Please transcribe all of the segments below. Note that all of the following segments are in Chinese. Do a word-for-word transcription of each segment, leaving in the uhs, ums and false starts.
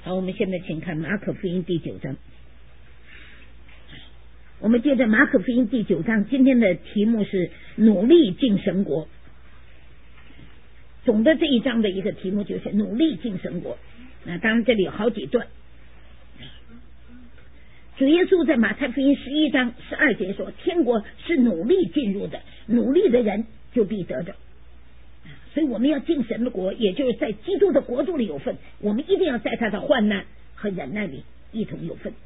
好，我们现在请看马可福音第九章。我们接着马可福音第九章，今天的题目是努力进神国。总的这一章的一个题目就是努力进神国。那当然这里有好几段。主耶稣在马太福音十一章十二节说，天国是努力进入的，努力的人就必得着。所以我们要进神的国，也就是在基督的国度里有份，我们一定要在他的患难和忍耐里一同有份。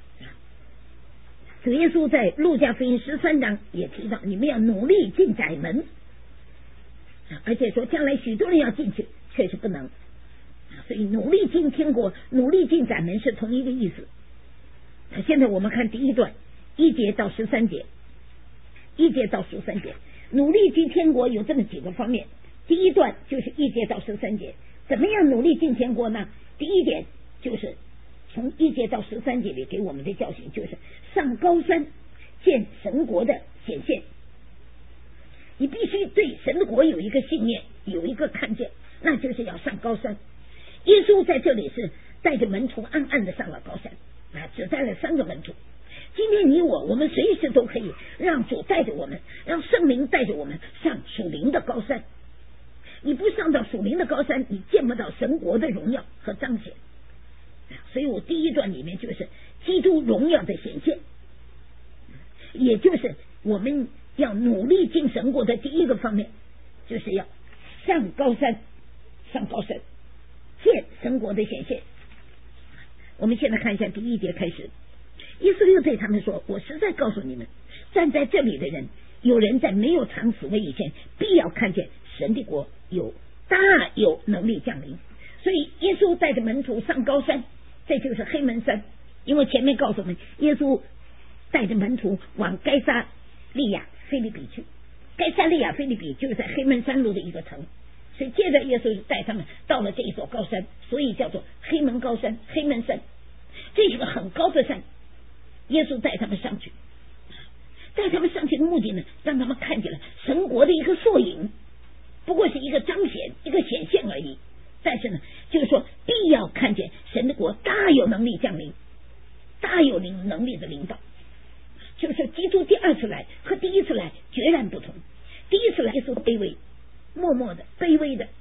主耶稣在路加福音十三章也提到，你们要努力进窄门，而且说将来许多人要进去，却是不能。所以努力进天国，努力进窄门是同一个意思。现在我们看第一段一节到十三节，一节到十三节，努力进天国有这么几个方面。第一段就是一节到十三节，怎么样努力进天国呢？第一点就是从一节到十三节里给我们的教训，就是上高山见神国的显现。你必须对神的国有一个信念，有一个看见，那就是要上高山。耶稣在这里是带着门徒暗暗的上了高山啊，只带了三个门徒。今天你我我们随时都可以让主带着我们，让圣灵带着我们上属灵的高山。你不上到属灵的高山，你见不到神国的荣耀和彰显。所以我第一段里面就是基督荣耀的显现，也就是我们要努力进神国的第一个方面，就是要上高山，上高山见神国的显现。我们现在看一下第一节开始，耶稣又对他们说，我实在告诉你们，站在这里的人，有人在没有尝死的以前，必要看见神的国有大有能力降临。所以耶稣带着门徒上高山，这就是黑门山。因为前面告诉我们，耶稣带着门徒往该撒利亚腓立比去，该撒利亚腓立比就是在黑门山路的一个城，所以接着耶稣就带他们到了这一座高山，所以叫做黑门高山，黑门山。这是个很高的山，耶稣带他们上去，带他们上去的目的呢，让他们看见了神国的一个缩影，不过是一个彰显，一个显现而已。但是呢，就是说必要看见神的国大有能力降临，大有能力的领导。就是说基督第二次来和第一次来决然不同。第一次来耶稣卑微，默默的卑微的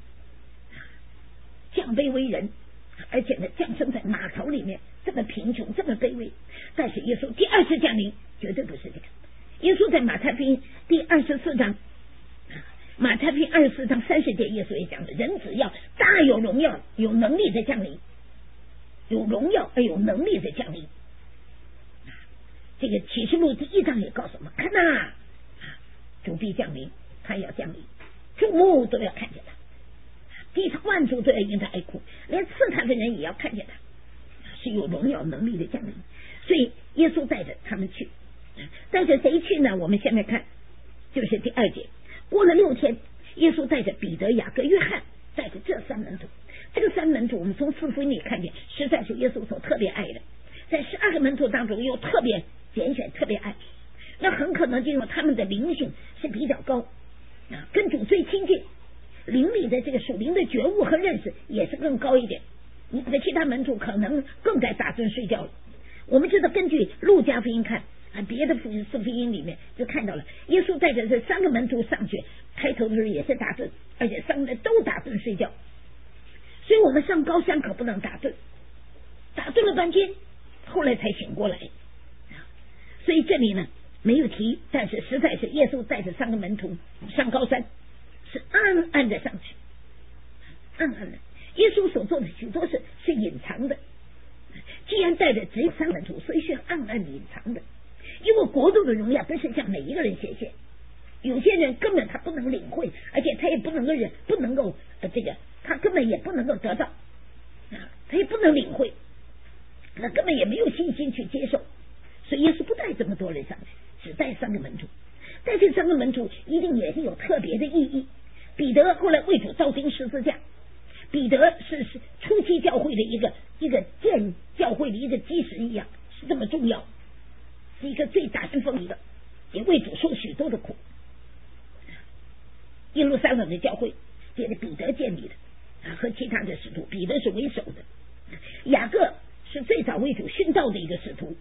降卑为人，而且呢降生在马槽里面，这么贫穷，这么卑微。但是耶稣第二次降临绝对不是这个。耶稣在马太福音第二十四章，马太福音二十四章三十节，耶稣也讲了，人只要大有荣耀，有能力的降临，有荣耀而有能力的降临。这个启示录第一章也告诉我们，看呐，主必降临，他要降临，众目都要看见他，地上万族都要因他哀哭，连刺他的人也要看见他，是有荣耀能力的降临。所以耶稣带着他们去，带着谁去呢？我们现在看就是第二节，过了六天，耶稣带着彼得、雅各、约翰，带着这三门徒。这个三门徒我们从四福音里看见，实在是耶稣所特别爱的，在十二个门徒当中又特别拣选，特别爱。那很可能就因为他们的灵性是比较高啊，跟主最亲近，灵里的这个属灵的觉悟和认识也是更高一点。你的其他门徒可能更该打盹睡觉了。我们知道根据路加福音看啊，别的福音四福音里面就看到了，耶稣带着这三个门徒上去，开头的时候也是打盹，而且三个人都打盹睡觉。所以我们上高山可不能打盹，打盹了半天，后来才醒过来。所以这里呢没有提，但是实在是耶稣带着三个门徒上高山，是暗暗的上去，暗暗的。耶稣所做的许多事是隐藏的，既然带着只有三个门徒，所以是暗暗隐藏的。因为国度的荣耀不是向每一个人显现，有些人根本他不能领会，而且他也不能够人不能够、呃、这个他根本也不能够得到啊，他也不能领会，那根本也没有信心去接受。所以耶稣不带这么多人上去，只带三个门徒。带这三个门徒一定也是有特别的意义。彼得后来为主遭钉十字架，彼得是是初期教会的一个一个建教会的一个基石一样，是这么重要，是一个最大先锋的，也为主受许多的苦。耶路撒冷的教会借着彼得建立的啊，和其他的使徒，彼得是为首的。 雅各是最早为主殉道的一个使徒，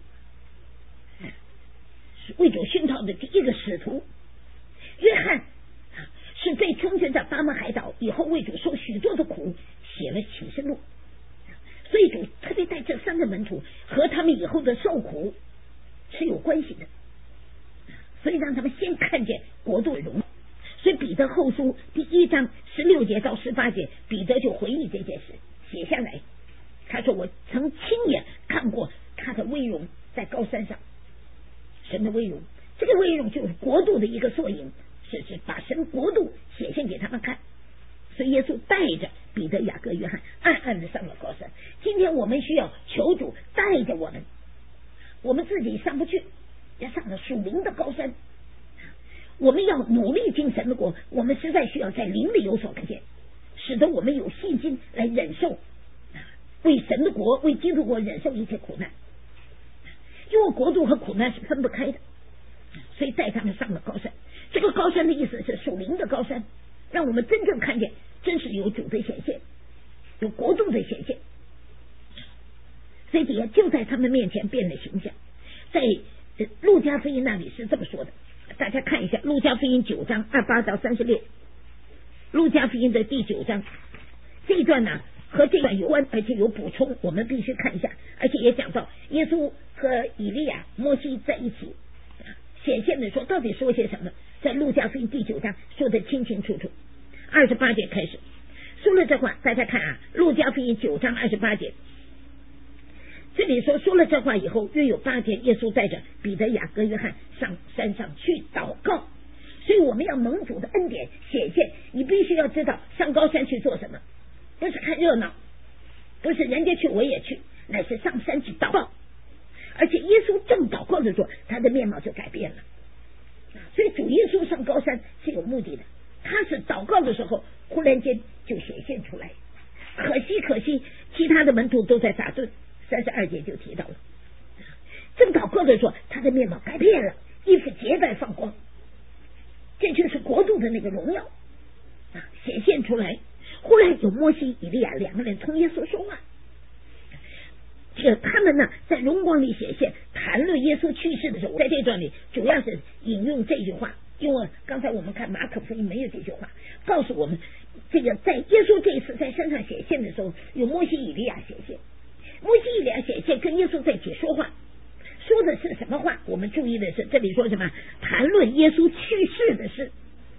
是为主殉道的第一个使徒。约翰是被冲着在巴马海岛以后为主受许多的苦，写了启示录。所以主特别带这三个门徒和他们以后的受苦是有关系的，所以让他们先看见国度的荣耀。所以彼得后书第一章十六节到十八节，彼得就回忆这件事，写下来。他说我曾亲眼看过他的威荣在高山上，神的威荣，这个威荣就是国度的一个缩影，是是把神国度显现给他们看。所以耶稣带着彼得、雅各、约翰暗暗的上了高山。今天我们需要求主带着我们，我们自己上不去，要上了属灵的高山。我们要努力进神的国，我们实在需要在灵里有所看见，使得我们有信心来忍受，为神的国、为基督国忍受一切苦难。因为国度和苦难是分不开的，所以带他们上了高山。这个高山的意思是属灵的高山，让我们真正看见真是有主的显现，有国度的显现。所以底下就在他们面前变了形象。在路加福音那里是这么说的，大家看一下路加福音九章二八到三十六，路加福音的第九章这一段呢和这段有关，而且有补充，我们必须看一下。而且也讲到耶稣和以利亚、摩西在一起显现的说到底说些什么，在路加福音第九章说得清清楚楚。二十八节开始说了这话，大家看啊，路加福音九章二十八节，这里说说了这话以后，约有八天，耶稣带着彼得、雅各、约翰上山上去祷告。所以我们要蒙主的恩典显现，你必须要知道上高山去做什么，不是看热闹，不是人家去我也去，乃是上山去祷告。而且耶稣正祷告的时候，他的面貌就改变了。所以主耶稣上高山是有目的的，他是祷告的时候忽然间就显现出来。可惜可惜其他的门徒都在打盹，三十二节就提到了，正祷告的时候他的面貌改变了，衣服洁白放光，这就是国度的那个荣耀啊显现出来。忽然有摩西、以利亚两个人同耶稣说话，这个他们呢在荣光里显现，谈论耶稣去世的时候，在这段里主要是引用这句话，因为刚才我们看马可福音没有这句话，告诉我们这个在耶稣这一次在山上显现的时候，有摩西、以利亚显现。摩西、以利亚显现跟耶稣在一起说话，说的是什么话？我们注意的是这里说什么？谈论耶稣去世的事。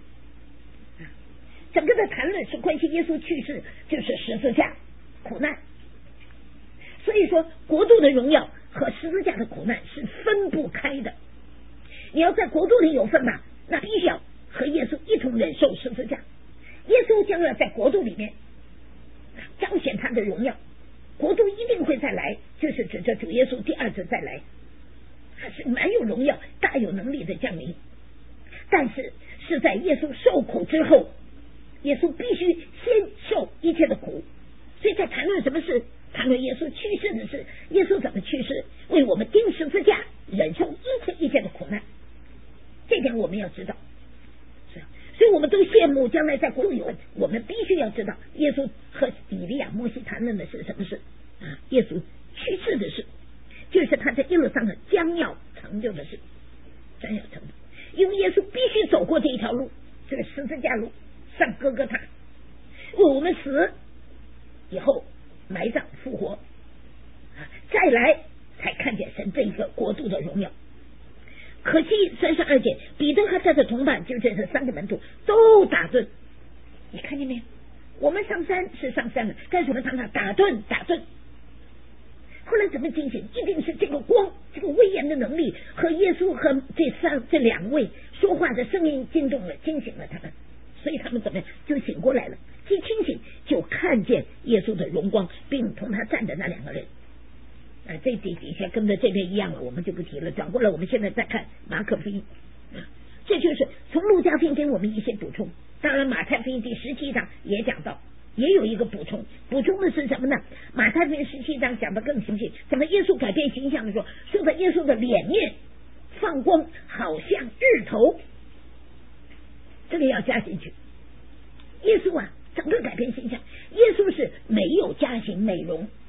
整个的谈论是关系耶稣去世，就是十字架苦难。所以说国度的荣耀和十字架的苦难是分不开的。你要在国度里有份嘛，那必须要和耶稣一同忍受十字架。耶稣将要在国度里面彰显他的荣耀，国度一定会再来，就是指着主耶稣第二次再来，他是蛮有荣耀、大有能力的降临。但是是在耶稣受苦之后，耶稣必须先受一切的苦。所以在谈论什么事？谈论耶稣去世的事。耶稣怎么去世？为我们钉十字架，忍受一切一切的苦难。这点我们要知道。所以我们都羡慕将来在国度有，我们必须要知道耶稣和以利亚、摩西谈论的是什么事啊？耶稣去世的事，就是他在一路上的将要成就的事，将要成就。因为耶稣必须走过这一条路，这个十字架路，上哥哥他，为我们死以后埋葬复活，再来才看见神这一个国度的荣耀。可惜三十二节，彼得和他的同伴，就这是三个门徒都打盹。你看见没有？我们上山是上山了，但是我们常常打盹打盹。后来怎么惊醒？一定是这个光，这个威严的能力和耶稣和这三这两位说话的声音惊动了，惊醒了他们。所以他们怎么样就醒过来了？既清醒就看见耶稣的荣光，并同他站的那两个人。啊，这底底下跟着这边一样了，我们就不提了。转过来，我们现在再看马可福音，啊，这就是从路加福音给我们一些补充。当然，马太福音第十七章也讲到，也有一个补充，补充的是什么呢？马太福音十七章讲的更详细，怎么耶稣改变形象的时候，说的耶稣的脸面放光，好像日头，这个要加进去。耶稣啊，整个改变形象，耶稣是没有加型美容。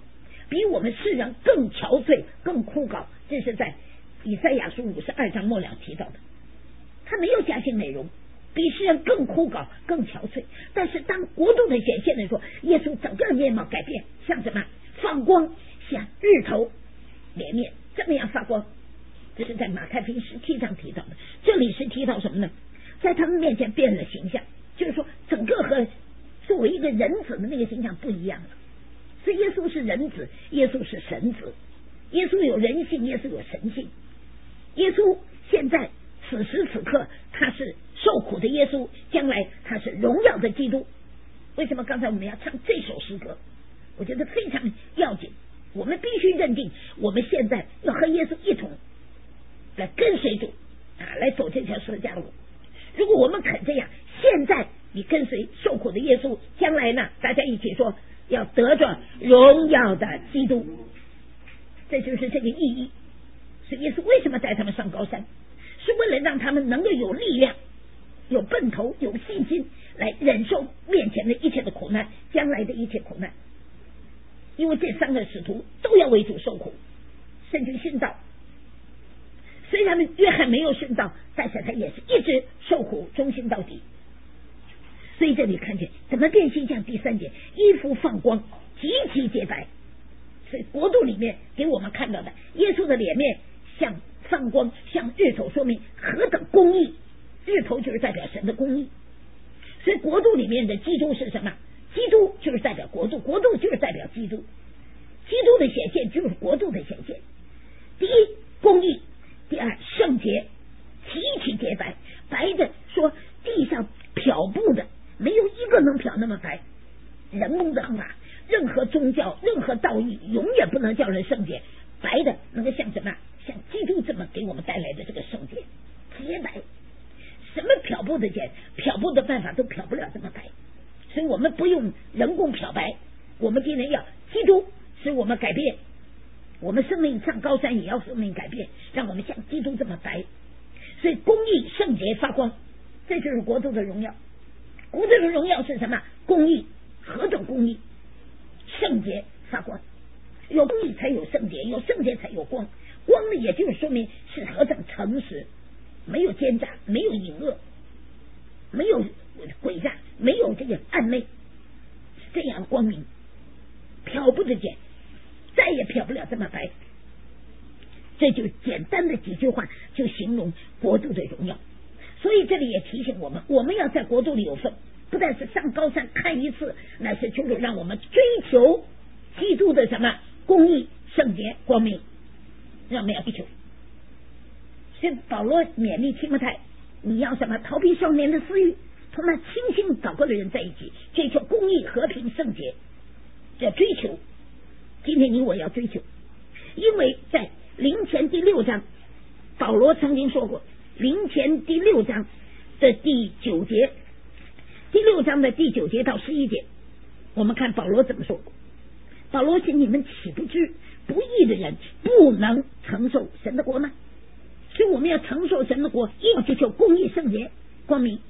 比我们世人更憔悴更枯槁，这是在以赛亚书五十二章末了提到的。他没有加进内容，比世人更枯槁更憔悴。但是当国度的显现的时候，耶稣整个面貌改变，像什么？放光，像日头连面这么样发光。这是在马太福音十七章提到的。这里是提到什么呢？在他们面前变了形象，就是说整个和作为一个人子的那个形象不一样了。所以耶稣是人子，耶稣是神子，耶稣有人性，耶稣有神性。耶稣现在此时此刻他是受苦的耶稣，将来他是荣耀的基督。为什么刚才我们要唱这首诗歌？我觉得非常要紧，我们必须认定我们现在要和耶稣一同来跟随主啊，来走这条十字架路。如果我们肯这样，现在你跟随受苦的耶稣，将来呢，大家一起说要得着荣耀的基督，这就是这个意义。所以耶稣为什么带他们上高山，是为了让他们能够有力量、有奔头、有信心来忍受面前的一切的苦难，将来的一切苦难。因为这三个使徒都要为主受苦，甚至殉道。虽然约翰没有殉道，但是他也是一直受苦，忠心到底。所以这里看见怎么变形象？第三节，衣服放光，极其洁白。所以国度里面给我们看到的耶稣的脸面像放光，像日头，说明何等公义。日头就是代表神的公义。所以国度里面的基督是什么？基督就是代表国度，国度就是代表基督。基督的显现就是国度的显现。第一，公义；第二，圣洁，极其洁白，白的说地上漂布的没有一个能漂那么白。人工的方法，任何宗教、任何道义永远不能叫人圣洁。白的能够像什么？像基督这么给我们带来的这个圣洁，洁白。什么漂布的洁？漂布的办法都漂不了这么白。所以我们不用人工漂白，我们今天要基督使我们改变，我们生命上高山也要生命改变，让我们像基督这么白。所以公义、圣洁、发光，这就是国度的荣耀。国度的荣耀是什么？公义，何种公义？圣洁、发光。有公义才有圣洁，有圣洁才有光。光呢，也就是说明是何等诚实，没有奸诈，没有隐恶，没有诡诈，没有这个暗昧，这样光明，漂不的简，再也漂不了这么白。这就简单的几句话就形容国度的荣耀。所以这里也提醒我们，我们要在国度里有份，不但是上高山看一次，乃是求主让我们追求基督的什么公义、圣洁、光明，让我们要追求。所以保罗勉励提摩太，你要什么？逃避少年的私欲，同那清心祷告的人在一起，追求公义、和平、圣洁，要追求。今天你我要追求，因为在灵前第六章，保罗曾经说过，灵前第六章的第九节，第六章的第九节到十一节，我们看保罗怎么说过。保罗说：“你们岂不知不义的人不能承受神的国吗？”所以我们要承受神的国，要追求公义、圣洁、光明。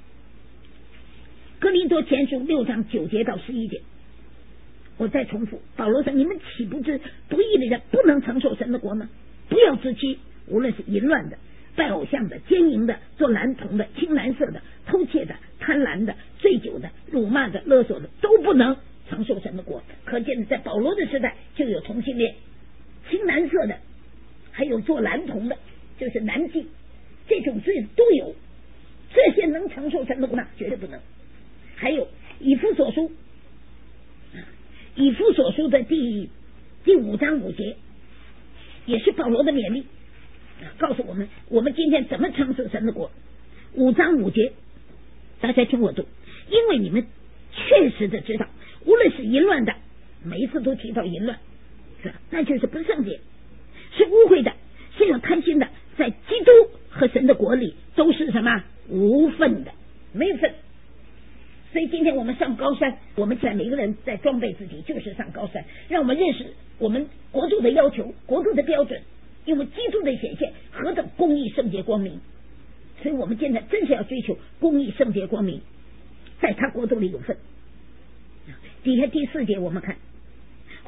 哥林多前书六章九节到十一节，我再重复，保罗说：“你们岂不知不义的人不能承受神的国吗？不要自欺，无论是淫乱的、拜偶像的、奸淫的、做男童的、青蓝色的、偷窃的、贪婪的、醉酒的、辱骂的、勒索的，都不能承受神的国。”可见的，在保罗的时代就有同性恋、青蓝色的，还有做男童的，就是男妓，这种罪都有。这些能承受神的国吗？绝对不能。还有以弗所书，以弗所书的第第五章五节，也是保罗的勉励，告诉我们我们今天怎么承受神的国。五章五节，大家听我读，因为你们确实的知道，无论是淫乱的，每一次都提到淫乱，是吧？那就是不圣洁，是污秽的，是有贪心的，在基督和神的国里都是什么？无份的，没有份。所以今天我们上高山，我们现在每个人在装备自己，就是上高山，让我们认识我们国度的要求、国度的标准，因为基督的显现何等公义、圣洁、光明。所以我们现在真是要追求公义、圣洁、光明，在他国度里有份。底下第四节我们看，或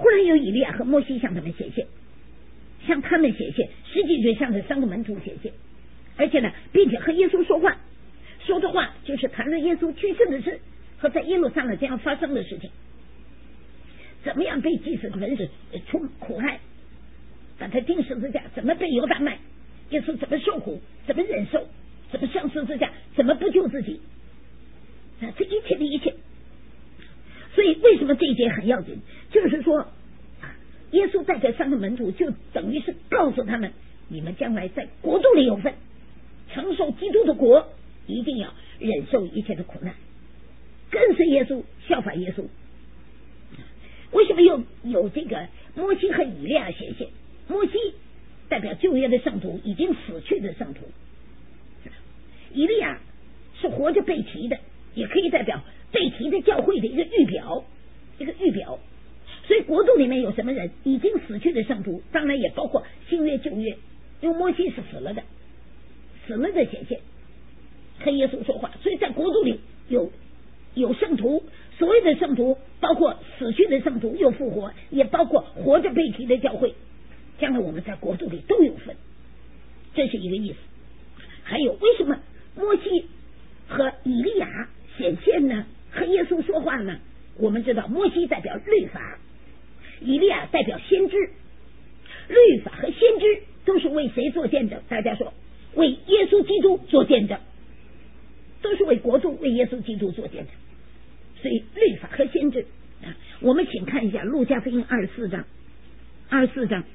忽然有以利亚和摩西向他们显现，向他们显现，实际就向这三个门徒显现，而且呢，并且和耶稣说话，说的话就是谈论耶稣去世的事和在耶路撒冷将要发生的事情，怎么样被祭司的文士出苦害，把他钉十字架，怎么被犹大卖，耶稣怎么受苦，怎么忍受，怎么上十字架，怎么不救自己，这一切的一切。所以为什么这一节很要紧，就是说耶稣带着三个门徒就等于是告诉他们，你们将来在国度里有份，承受基督的国，一定要忍受一切的苦难，跟随耶稣，效法耶稣。为什么又有这个摩西和以利亚显现？摩西代表旧约的圣徒，已经死去的圣徒，以利亚是活着被提的，也可以代表被提的教会的一个预表，一个预表。所以国度里面有什么人？已经死去的圣徒，当然也包括新约旧约，因为摩西是死了的，死了的显现，和耶稣说话。所以在国度里有有圣徒，所谓的圣徒包括死去的圣徒又复活，也包括活着被提的教会，将来我们在国度里都有份，这是一个意思。还有为什么摩西和以利亚显现呢？和耶稣说话呢？我们知道摩西代表律法，以利亚代表先知，律法和先知都是为谁做见证？大家说，为耶稣基督做见证，都是为国度，为耶稣基督做见证。所以律法和先知，啊、我们请看一下路加福音二十四章，二十四章，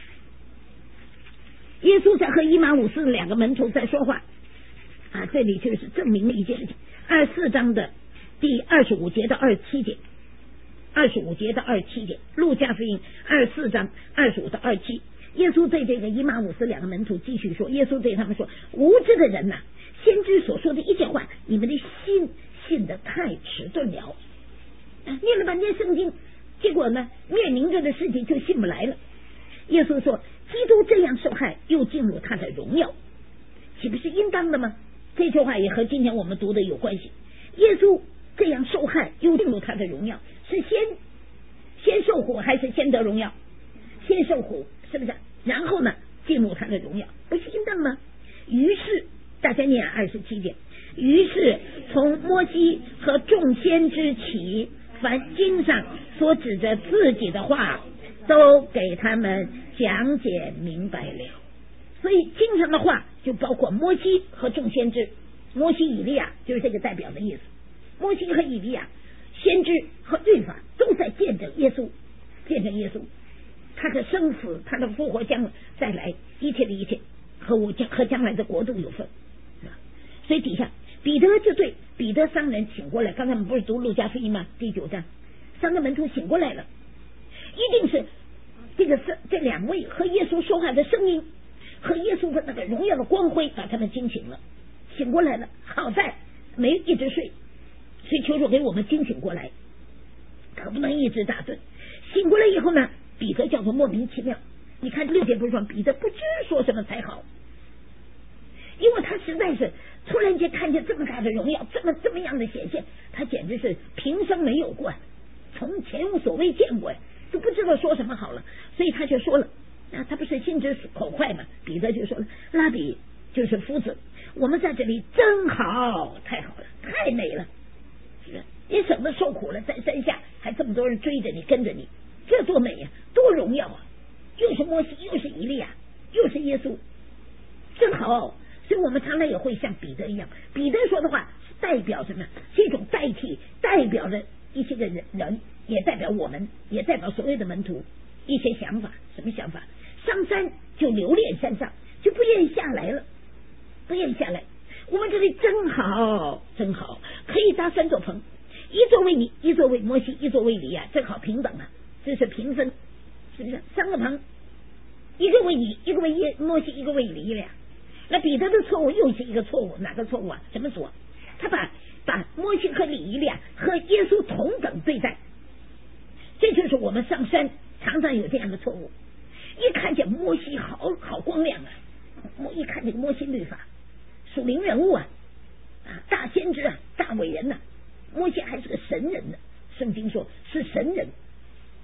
耶稣在和以马忤斯的两个门徒在说话啊，这里就是证明了一件事情。二十四章的第二十五节到二十七节，二十五节到二十七节，路加福音二十四章二十五到二十七。耶稣对这个以马忤斯两个门徒继续说，耶稣对他们说，无知的人呐、啊，先知所说的一切话，你们的心信得太迟钝了，念了半天圣经，结果呢面临着的事情就信不来了。耶稣说，基督这样受害又进入他的荣耀，岂不是应当的吗？这句话也和今天我们读的有关系。耶稣这样受害又进入他的荣耀，是先先受苦还是先得荣耀？先受苦，是不是？然后呢进入他的荣耀，不是应当吗？于是大家念二十七节，于是从摩西和众先知起，凡经上所指着自己的话，都给他们讲解明白了。所以经上的话就包括摩西和众先知，摩西以利亚就是这个代表的意思。摩西和以利亚，先知和律法都在见证耶稣，见证耶稣他的生死，他的复活，将再来一切的一切和我将和将来的国度有份。所以底下彼得就对彼得三人醒过来，刚才我们不是读路加福音吗？第九章，三个门徒醒过来了，一定是这个是这两位和耶稣说话的声音和耶稣的那个荣耀的光辉把他们惊醒了，醒过来了。好在没一直睡，所以求主给我们惊醒过来，可不能一直打盹。醒过来以后呢，彼得叫做莫名其妙。你看六节不是说彼得不知说什么才好，因为他实在是突然间看见这么大的荣耀，这么这么样的显现，他简直是平生没有过，从前无所未见过，都不知道说什么好了。所以他就说了，啊，他不是心直口快嘛，彼得就说了，拉比就是夫子，我们在这里真好，太好了，太美了，是不是？你省得受苦了，在山下还这么多人追着你跟着你，这多美呀、啊，多荣耀啊！又是摩西，又是以利亚，又是耶稣，真好。所以我们常常也会像彼得一样，彼得说的话代表什么？是一种代替，代表着一些个人人，也代表我们，也代表所谓的门徒一些想法。什么想法？上山就留恋山上，就不愿意下来了，不愿意下来。我们这里真好，真好，可以搭三座棚，一座为你，一座为摩西，一座为以利亚，正好平等啊，这是平分，是不是？三个棚，一个为你，一个为耶摩西，一个为以利亚。那彼得的错误又是一个错误，哪个错误啊？什么错？他把把摩西和以利亚和耶稣同等对待，这就是我们上山常常有这样的错误。一看见摩西好好光亮啊，一看这个摩西律法，属灵人物啊，啊大先知啊，大伟人呐、啊，摩西还是个神人呢，圣经说是神人，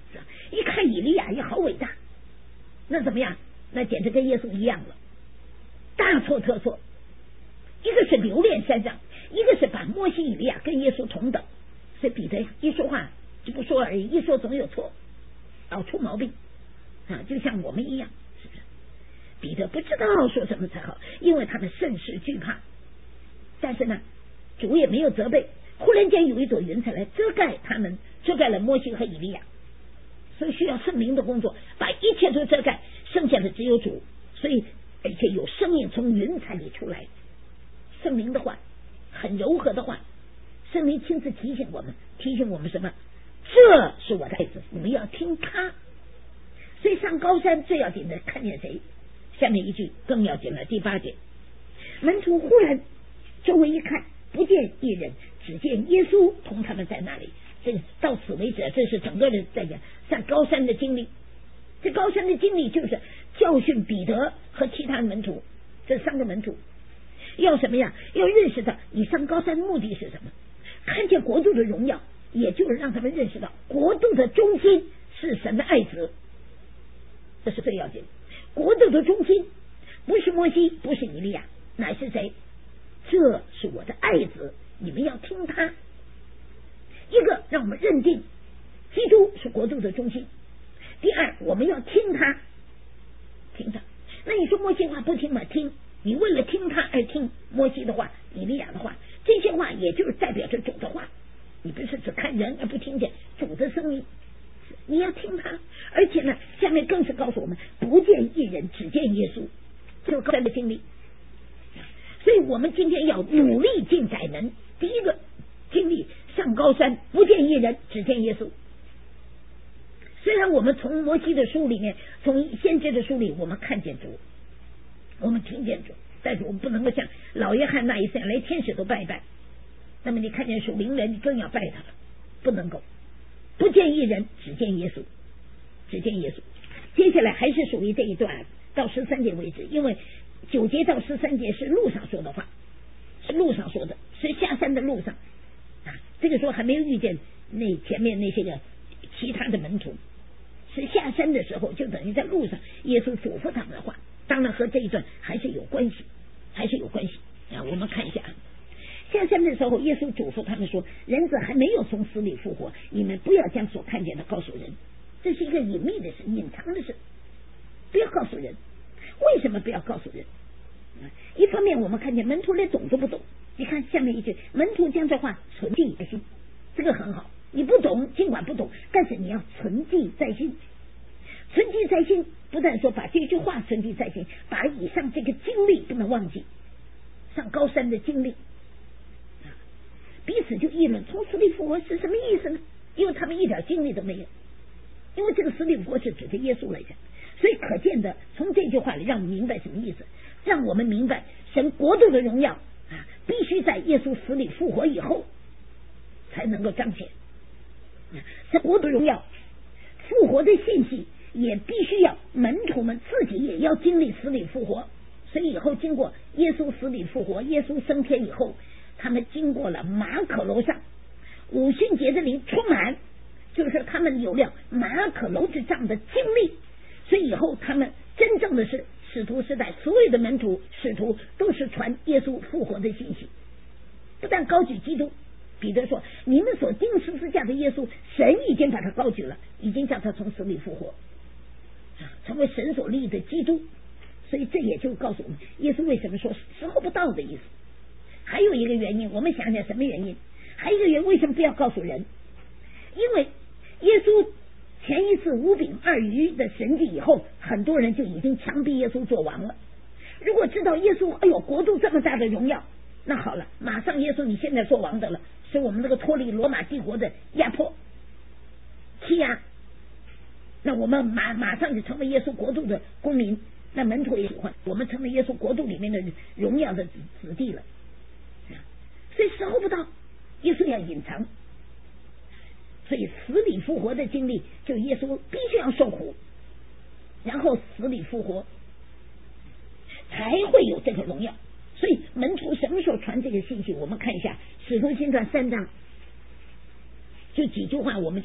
一看以利亚也好伟大，那怎么样？那简直跟耶稣一样了，大错特错。一个是留恋山上，一个是把摩西以利亚跟耶稣同等。所以彼得一说话就不说而已，一说总有错，老出毛病啊，就像我们一样，是不是？彼得不知道说什么才好，因为他们甚是惧怕。但是呢，主也没有责备。忽然间有一朵云彩来遮盖他们，遮盖了摩西和以利亚，所以需要圣灵的工作，把一切都遮盖，剩下的只有主。所以而且有声音从云彩里出来，圣灵的话，很柔和的话，圣灵亲自提醒我们，提醒我们什么？这是我的孩子，你们要听他。所以上高山最要紧的看见谁？下面一句更要紧了，第八节，门徒忽然周围一看，不见一人，只见耶稣同他们在那里。这个到此为止，这是整个的在讲上高山的经历。这高山的经历就是教训彼得和其他门徒，这三个门徒要什么呀？要认识到你上高山的目的是什么？看见国度的荣耀，也就是让他们认识到国度的中心是神的爱子，这是最要紧。国度的中心不是摩西，不是以利亚，乃是谁？这是我的爱子，你们要听他。一个让我们认定基督是国度的中心，第二我们要听他，听他。那你说摩西话不听吗？听。你为了听他而听摩西的话、以利亚的话，这些话也就是代表着主的话，你不是只看人而不听见主的声音，你要听他。而且呢，下面更是告诉我们，不见一人，只见耶稣，这是高山的经历。所以我们今天要努力进窄门。第一个经历上高山，不见一人，只见耶稣。虽然我们从摩西的书里面，从先知的书里，我们看见主，我们听见主，但是我们不能够像老约翰那一次连天使都拜一拜。那么你看见属灵人，你更要拜他了，不能够不见一人，只见耶稣，只见耶稣。接下来还是属于这一段到十三节为止，因为九节到十三节是路上说的话，是路上说的，是下山的路上啊。这个时候还没有遇见那前面那些个其他的门徒，是下山的时候，就等于在路上耶稣嘱咐他们的话，当然和这一段还是有关系，还是有关系啊。我们看一下下山的时候，耶稣嘱咐他们说，人子还没有从死里复活，你们不要将所看见的告诉人，这是一个隐秘的事，隐藏的事，不要告诉人。为什么不要告诉人？一方面我们看见门徒连懂都不懂，你看下面一句，门徒将这话存记在心，这个很好。你不懂，尽管不懂，但是你要存记在心。存记在心，不但说把这句话存记在心，把以上这个经历不能忘记，上高山的经历，彼此就议论从死里复活是什么意思呢？因为他们一点经历都没有，因为这个死里复活是指着耶稣来讲，所以可见的从这句话里让我们明白什么意思，让我们明白神国度的荣耀啊，必须在耶稣死里复活以后才能够彰显。神国度荣耀复活的信息也必须要门徒们自己也要经历死里复活，所以以后经过耶稣死里复活，耶稣升天以后，他们经过了马可楼上五旬节的灵充满，就是他们有了马可楼之上的经历，所以以后他们真正的是使徒时代，所有的门徒使徒都是传耶稣复活的信息，不但高举基督。彼得说，你们所钉十字架的耶稣，神已经把他高举了，已经叫他从死里复活，成为神所立的基督。所以这也就告诉我们耶稣为什么说时候不到的意思。还有一个原因，我们想想什么原因，还有一个原因，为什么不要告诉人？因为耶稣前一次五饼二鱼的神迹以后，很多人就已经强逼耶稣做王了。如果知道耶稣哎呦国度这么大的荣耀，那好了，马上耶稣你现在做王的了，使我们这个脱离罗马帝国的压迫欺压，那我们马马上就成为耶稣国度的公民，那门徒也喜欢我们成为耶稣国度里面的荣耀的子子弟了。所以时候不到，耶稣要隐藏，所以死里复活的经历，就耶稣必须要受苦，然后死里复活，才会有这个荣耀。所以门徒什么时候传这个信息？我们看一下《使徒行传》三章，就几句话，我们就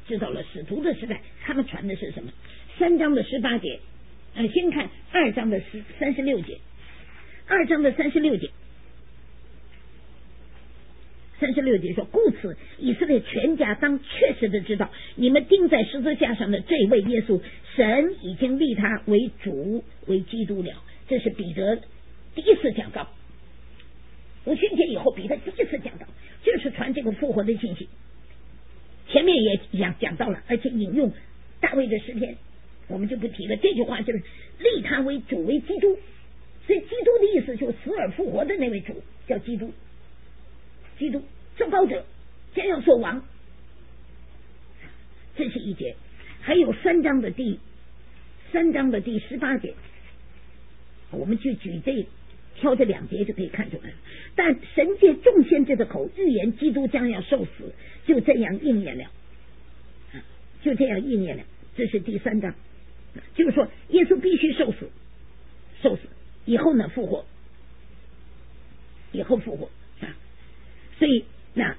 知道了使徒的时代他们传的是什么。三章的十八节，呃，先看二章的十三十六节，二章的三十六节，三十六节说，故此以色列全家当确实的知道，你们钉在十字架上的这位耶稣，神已经立他为主为基督了。这是彼得第一次讲道，五旬节以后彼得第一次讲道，就是传这个复活的信息。前面也讲讲到了，而且引用大卫的诗篇，我们就不提了。这句话就是立他为主为基督，所以基督的意思就是死而复活的那位主叫基督，基督受膏者将要做王，这是一节。还有三章的第三章的第十八节，我们就举这挑这两节就可以看出来了。但神借众先知的口预言基督将要受死，就这样应验了，就这样应验了。这是第三章，就是说耶稣必须受死，受死以后呢复活，以后复活啊。所以那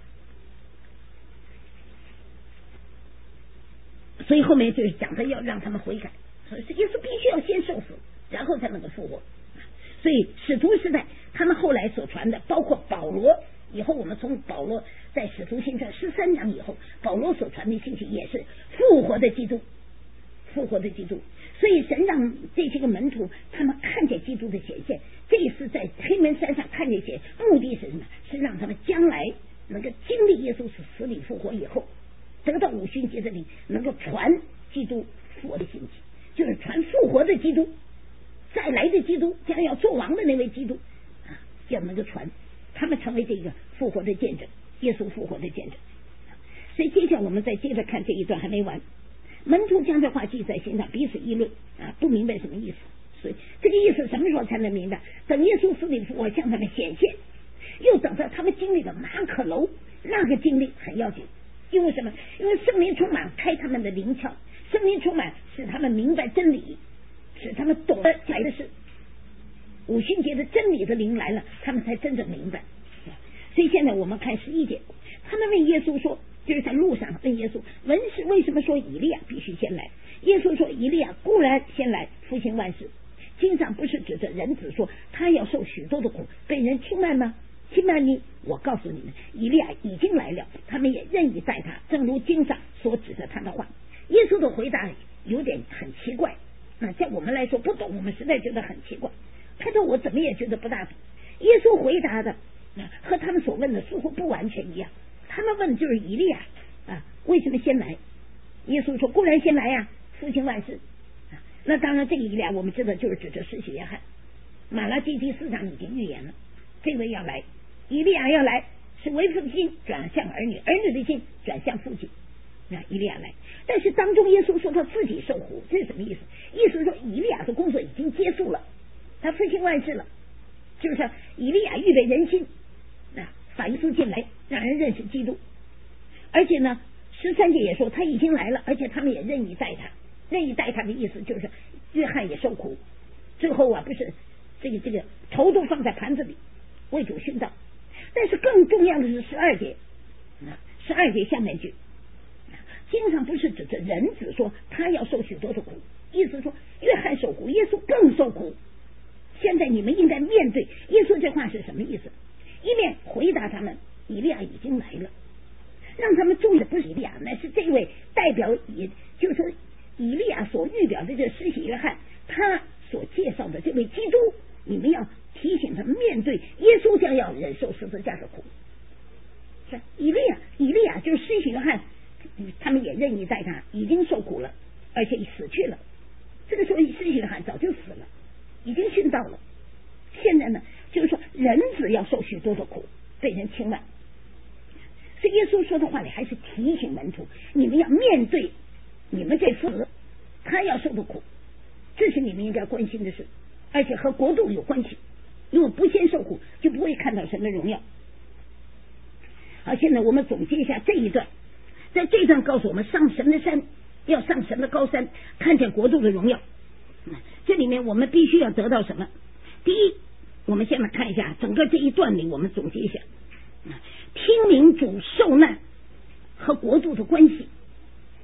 所以后面就是讲他要让他们悔改，所以耶稣必须要先受死，然后才能够复活。所以使徒时代他们后来所传的，包括保罗以后，我们从保罗在使徒行传十三章以后，保罗所传的信息也是复活的基督，复活的基督。所以神让这些个门徒他们看见基督的显现，这一次在黑门山上看见显，目的是什么？是让他们将来能够经历耶稣是死里复活以后，得到五旬节的灵，能够传基督复活的信息，就是传复活的基督，再来的基督，将要做王的那位基督啊，要能够传，他们成为这个复活的见证，耶稣复活的见证。所以接下来我们再接着看这一段还没完。门徒将这话记在心上，彼此议论啊，不明白什么意思。所以这个意思什么时候才能明白？等耶稣死里复活向他们显现，又等到他们经历了马可楼，那个经历很要紧。因为什么？因为圣灵充满开他们的灵窍，圣灵充满使他们明白真理，使他们懂得来的是五旬节的真理的灵来了，他们才真正明白。所以现在我们看十一节，他们问耶稣说，就是在路上问耶稣，文士为什么说以利亚必须先来？耶稣说，以利亚固然先来复兴万事，经上不是指着人子说他要受许多的苦，被人轻慢吗？轻慢你，我告诉你们，以利亚已经来了，他们也任意待他，正如经上所指着他的话。耶稣的回答有点很奇怪，那在我们来说不懂，我们实在觉得很奇怪。他说我怎么也觉得不大懂。耶稣回答的和他们所问的似乎不完全一样。他们问就是以利亚啊，为什么先来？耶稣说固然先来呀、啊，复兴万事、啊。那当然这个以利亚我们知道就是指着施洗约翰，马拉基第四章已经预言了，这位要来，以利亚要来，是为父的心转向儿女，儿女的心转向父亲。那以利亚来，但是当中耶稣说他自己受苦，这是什么意思？意思是说以利亚的工作已经结束了，他复兴万事了，就是以利亚预备人心，那把耶稣进来，让人认识基督。而且呢，十三节也说他已经来了，而且他们也任意待他，任意待他的意思就是约翰也受苦，最后啊不是这个这个头都放在盘子里为主殉道。但是更重要的是十二节，十二节下面句，经上不是指着人子说他要受许多的苦，意思说约翰受苦，耶稣更受苦。现在你们应该面对耶稣，这话是什么意思？一面回答他们以利亚已经来了，让他们注意的不是以利亚，乃是这位代表，也就是说以利亚所预表的这施洗约翰，他所介绍的这位基督，你们要提醒他们面对耶稣将要忍受十字架的苦。是以利亚，以利亚就是施洗约翰，他们也任意待他，已经受苦了，而且死去了。这个时候施洗约翰早就死了，已经殉道了。现在呢，就是说人子要受许多的苦，被人轻慢。所以耶稣说的话里还是提醒门徒，你们要面对你们这父子他要受的苦，这是你们应该关心的事，而且和国度有关系。如果不先受苦，就不会看到神的荣耀。好，现在我们总结一下这一段，在这段告诉我们，上神的山，要上神的高山，看见国度的荣耀。这里面我们必须要得到什么？第一，我们先来看一下整个这一段里，我们总结一下，听明主受难和国度的关系。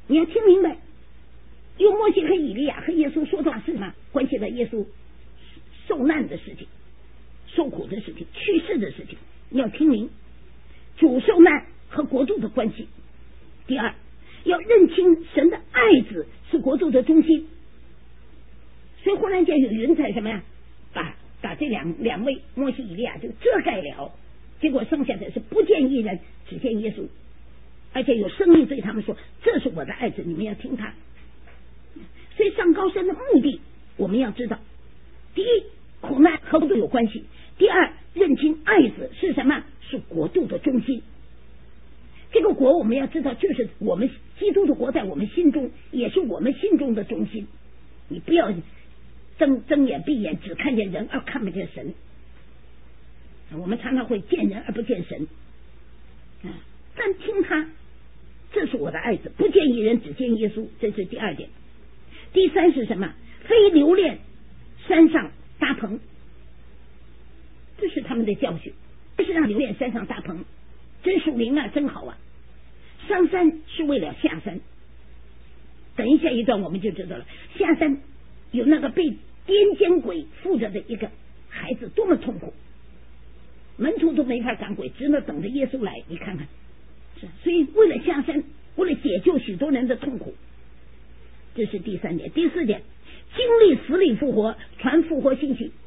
你要听明白，用摩西和以利亚和耶稣说的话是什么？关系到耶稣受难的事情、受苦的事情、去世的事情，你要听明主受难和国度的关系。第二，要认清神的爱子是国度的中心。所以忽然间有云彩什么呀，把把这两两位摩西以利亚就遮盖了，结果剩下的是不见一人，只见耶稣，而且有声音对他们说：“这是我的爱子，你们要听他。”所以上高山的目的我们要知道，第一，苦难和国度有关系；第二，认清爱子是什么，是国度的中心。这个国我们要知道，就是我们基督的国在我们心中，也是我们心中的中心。你不要睁睁眼闭眼只看见人而看不见神。我们常常会见人而不见神，但听他，这是我的爱子，不见一人只见耶稣，这是第二点。第三是什么？非留恋山上搭棚，这是他们的教训，这是让留恋山上搭棚，真属灵啊，真好啊！上山是为了下山。等一下一段我们就知道了，下山有那个被癫痫鬼附着的一个孩子多么痛苦，门徒都没法赶鬼，只能等着耶稣来。你看看，所以为了下山，为了解救许多人的痛苦，这是第三点。第四点，经历死里复活，传复活信息，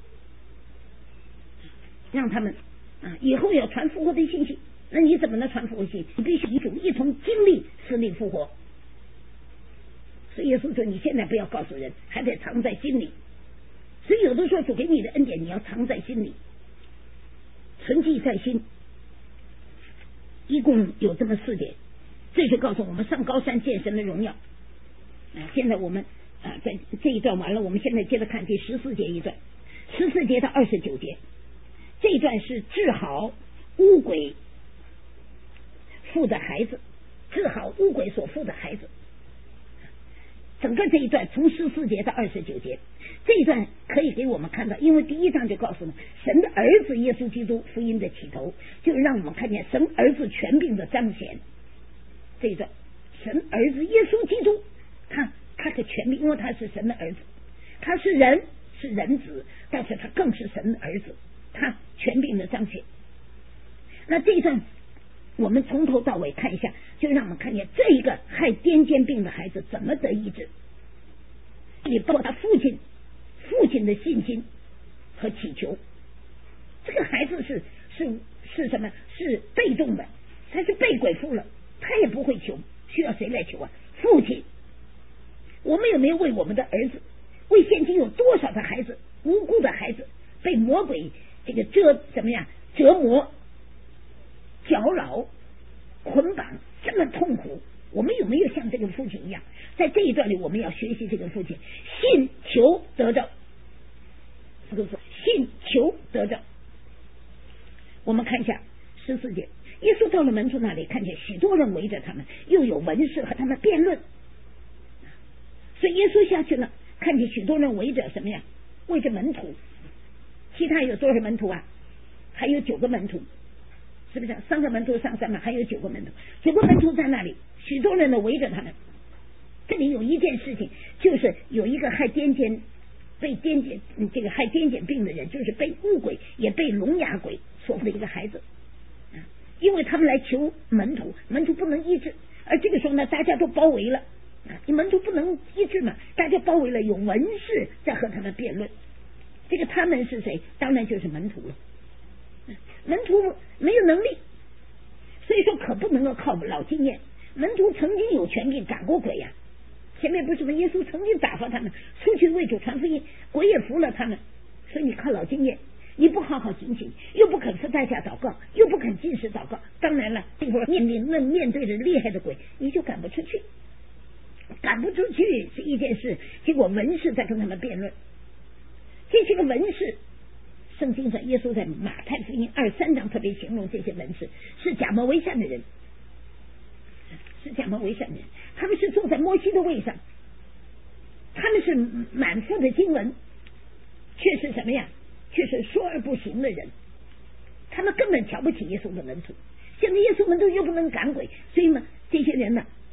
让他们啊以后要传复活的信息。那你怎么能传复活信息？你必须一种一同经历死里复活。所以耶稣说，你现在不要告诉人，还得藏在心里。所以有的时候主给你的恩典你要藏在心里，存记在心。一共有这么四点，这就告诉我们上高山见神的荣耀。啊，现在我们啊在这一段完了，我们现在接着看第十四节一段，十四节到二十九节，这一段是治好污鬼附的孩子，治好污鬼所附的孩子。整个这一段从十四节到二十九节，这一段可以给我们看到，因为第一章就告诉我们神的儿子耶稣基督福音的起头，就让我们看见神儿子权柄的彰显。这一段神儿子耶稣基督，他他的权柄，因为他是神的儿子，他是人是人子，但是他更是神的儿子，他权柄的彰显。那这一段我们从头到尾看一下，就让我们看见这一个害癫痫病的孩子怎么得医治。也包括他父亲父亲的信心和祈求。这个孩子是是是什么？是被动的，他是被鬼附了，他也不会求，需要谁来求啊？父亲。我们有没有为我们的儿子，为现今有多少的孩子，无辜的孩子被魔鬼这个折怎么样折磨、搅扰、捆绑，这么痛苦？我们有没有像这个父亲一样？在这一段里，我们要学习这个父亲，信求得着。这个是信求得着。我们看一下十四节，耶稣到了门徒那里，看见许多人围着他们，又有文士和他们辩论。所以耶稣下去了，看见许多人围着什么呀？围着门徒。其他有多少门徒啊？还有九个门徒。是不是三个门徒上山嘛？还有九个门徒，九个门徒在那里，许多人都围着他们。这里有一件事情，就是有一个害癫痫、被癫痫、这个害癫痫病的人，就是被污鬼也被聋哑鬼所附的一个孩子。因为他们来求门徒，门徒不能医治，而这个时候呢，大家都包围了，你门徒不能医治嘛，大家包围了，有文士在和他们辩论。这个他们是谁？当然就是门徒了。门徒没有能力，所以说可不能够靠老经验。门徒曾经有权柄赶过鬼呀、啊，前面不是说耶稣曾经打发他们出去为主传福音，鬼也服了他们。所以你靠老经验，你不好好警醒，又不肯付代价祷告，又不肯进食祷告，当然了，这会儿面临那面对着厉害的鬼，你就赶不出去，赶不出去是一件事。结果文士在跟他们辩论，这些个文士。圣经上，耶稣在马太福音二三章特别形容这些文士是假冒为善的人，是假冒为善的人，他们是坐在摩西的位上，他们是满腹的经文，却是什么呀？却是说而不行的人，他们根本瞧不起耶稣的门徒。现在耶稣门徒又不能赶鬼，所以呢，这些人呢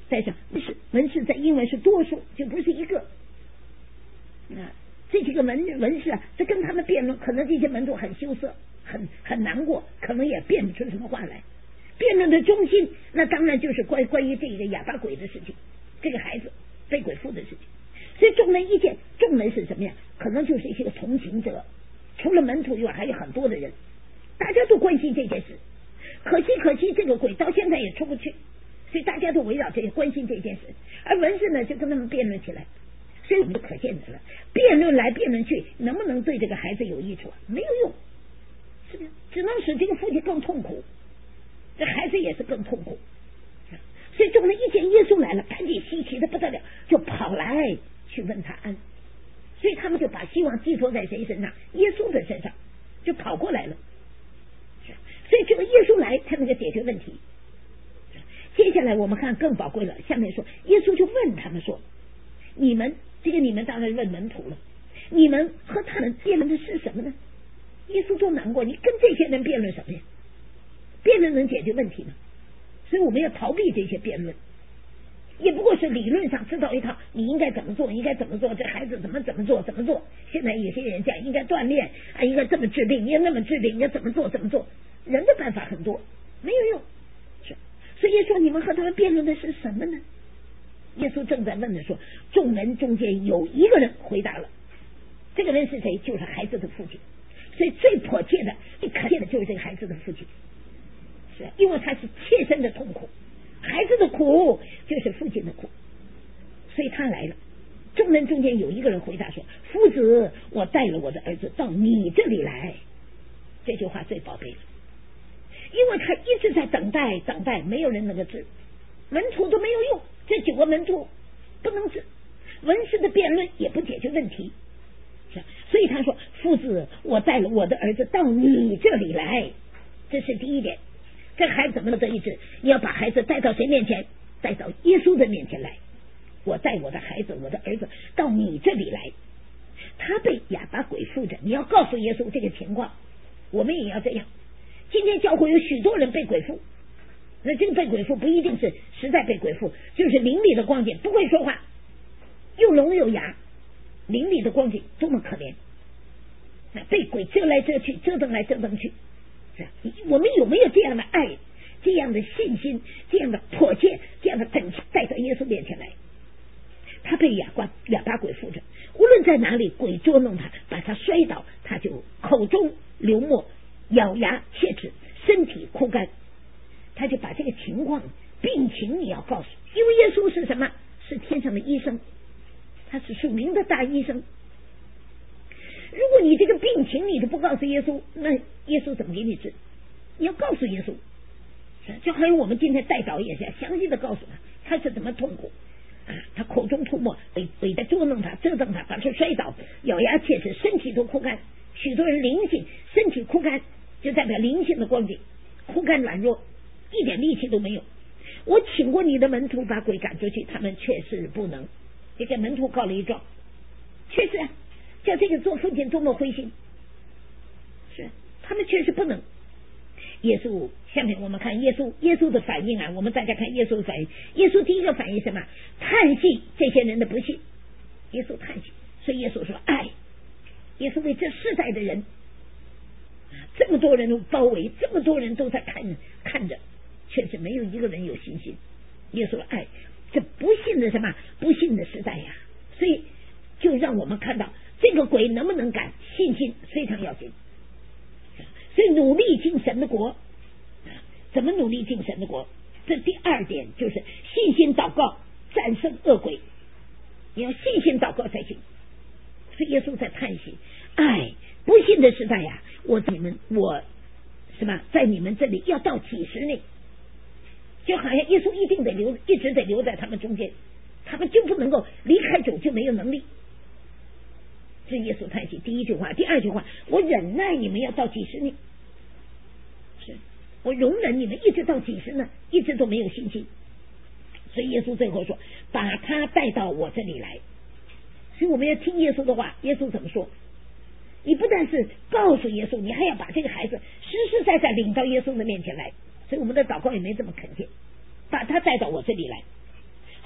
带上文士，文士在英文是多数，就不是一个。啊，这几个文文士啊，这跟他们辩论，可能这些门徒很羞涩，很很难过，可能也辩不出什么话来。辩论的中心，那当然就是关关于这个哑巴鬼的事情，这个孩子被鬼附的事情。所以众人一见，众人是什么呀？可能就是一些个同情者，除了门徒以外，还有很多的人，大家都关心这件事。可惜可惜，这个鬼到现在也出不去，所以大家都围绕这个关心这件事。而文士呢，就跟他们辩论起来。所以我们就可见得了，辩论来辩论去，能不能对这个孩子有益处？没有用，是不是？只能使这个父亲更痛苦，这孩子也是更痛苦。所以众人一见耶稣来了，赶紧稀奇的不得了，就跑来去问他安。所以他们就把希望寄托在谁身上？耶稣的身上，就跑过来了。所以这个耶稣来才能够解决问题。接下来我们看更宝贵了，下面说耶稣就问他们说：你们这个你们当然问门徒了，你们和他们辩论的是什么呢？耶稣多难过，你跟这些人辩论什么呀？辩论能解决问题吗？所以我们要逃避这些辩论，也不过是理论上知道一套，你应该怎么做，应该怎么做，这孩子怎么怎么做怎么做。现在有些人讲应该锻炼啊，应该这么治病，应该那么治病，应该怎么做怎么做。人的办法很多，没有用。是，所以耶稣你们和他们辩论的是什么呢？耶稣正在问的说，众人中间有一个人回答了，这个人是谁？就是孩子的父亲。所以最迫切的、最可见的就是这个孩子的父亲，是因为他是切身的痛苦，孩子的苦就是父亲的苦，所以他来了。众人中间有一个人回答说：夫子，我带了我的儿子到你这里来。这句话最宝贝了，因为他一直在等待等待，没有人能够治，门徒都没有用，这九个门徒不能治，文士的辩论也不解决问题，所以他说：夫子，我带了我的儿子到你这里来。这是第一点，这孩子怎么能得医治？你要把孩子带到谁面前？带到耶稣的面前来。我带我的孩子，我的儿子到你这里来，他被哑巴鬼附着，你要告诉耶稣这个情况。我们也要这样。今天教会有许多人被鬼附，那这个被鬼附不一定是实在被鬼附，就是灵里的光景，不会说话，又聋又哑，灵里的光景多么可怜，被鬼遮来遮去，折腾来折腾去。我们有没有这样的爱，这样的信心，这样的迫切，这样的等待，带到耶稣面前来？他被哑巴哑巴鬼附着，无论在哪里，鬼捉弄他，把他摔倒，他就口中流沫，咬牙切齿，身体枯干。他就把这个情况病情你要告诉，因为耶稣是什么？是天上的医生，他是属灵的大医生。如果你这个病情你都不告诉耶稣，那耶稣怎么给你治？你要告诉耶稣，就好像我们今天带导也是详细的告诉他他是怎么痛苦啊，他口中吐沫，鬼鬼在捉弄他，折腾他，把他摔倒，咬牙切齿，身体都枯干。许多人灵性身体枯干，就代表灵性的光景，枯干软弱，一点力气都没有。我请过你的门徒把鬼赶出去，他们确实不能。就给门徒告了一状，确实啊，叫这个做父亲多么灰心，是他们确实不能。耶稣下面我们看耶稣耶稣的反应啊，我们大家看耶稣的反应。耶稣第一个反应什么？叹息这些人的不幸。耶稣叹息，所以耶稣说爱。耶稣为这世代的人，这么多人都包围，这么多人都在看看着，确实没有一个人有信心。耶稣的爱，这不幸的什么？不幸的时代呀、啊！所以就让我们看到这个鬼能不能赶，信心非常要紧。所以努力进神的国，怎么努力进神的国？这第二点就是信心祷告战胜恶鬼，你要信心祷告才行。所以耶稣在叹息，哎，不信的时代呀、啊！我你们我是吧，在你们这里要到几十年，就好像耶稣一定得留，一直得留在他们中间，他们就不能够离开主，就没有能力。这耶稣叹息，第一句话，第二句话，我忍耐你们要到几十年，是我容忍你们一直到几十呢，一直都没有信心。所以耶稣最后说，把他带到我这里来。所以我们要听耶稣的话。耶稣怎么说？你不但是告诉耶稣，你还要把这个孩子实实在在领到耶稣的面前来。所以我们的祷告也没这么恳切，把他带到我这里来。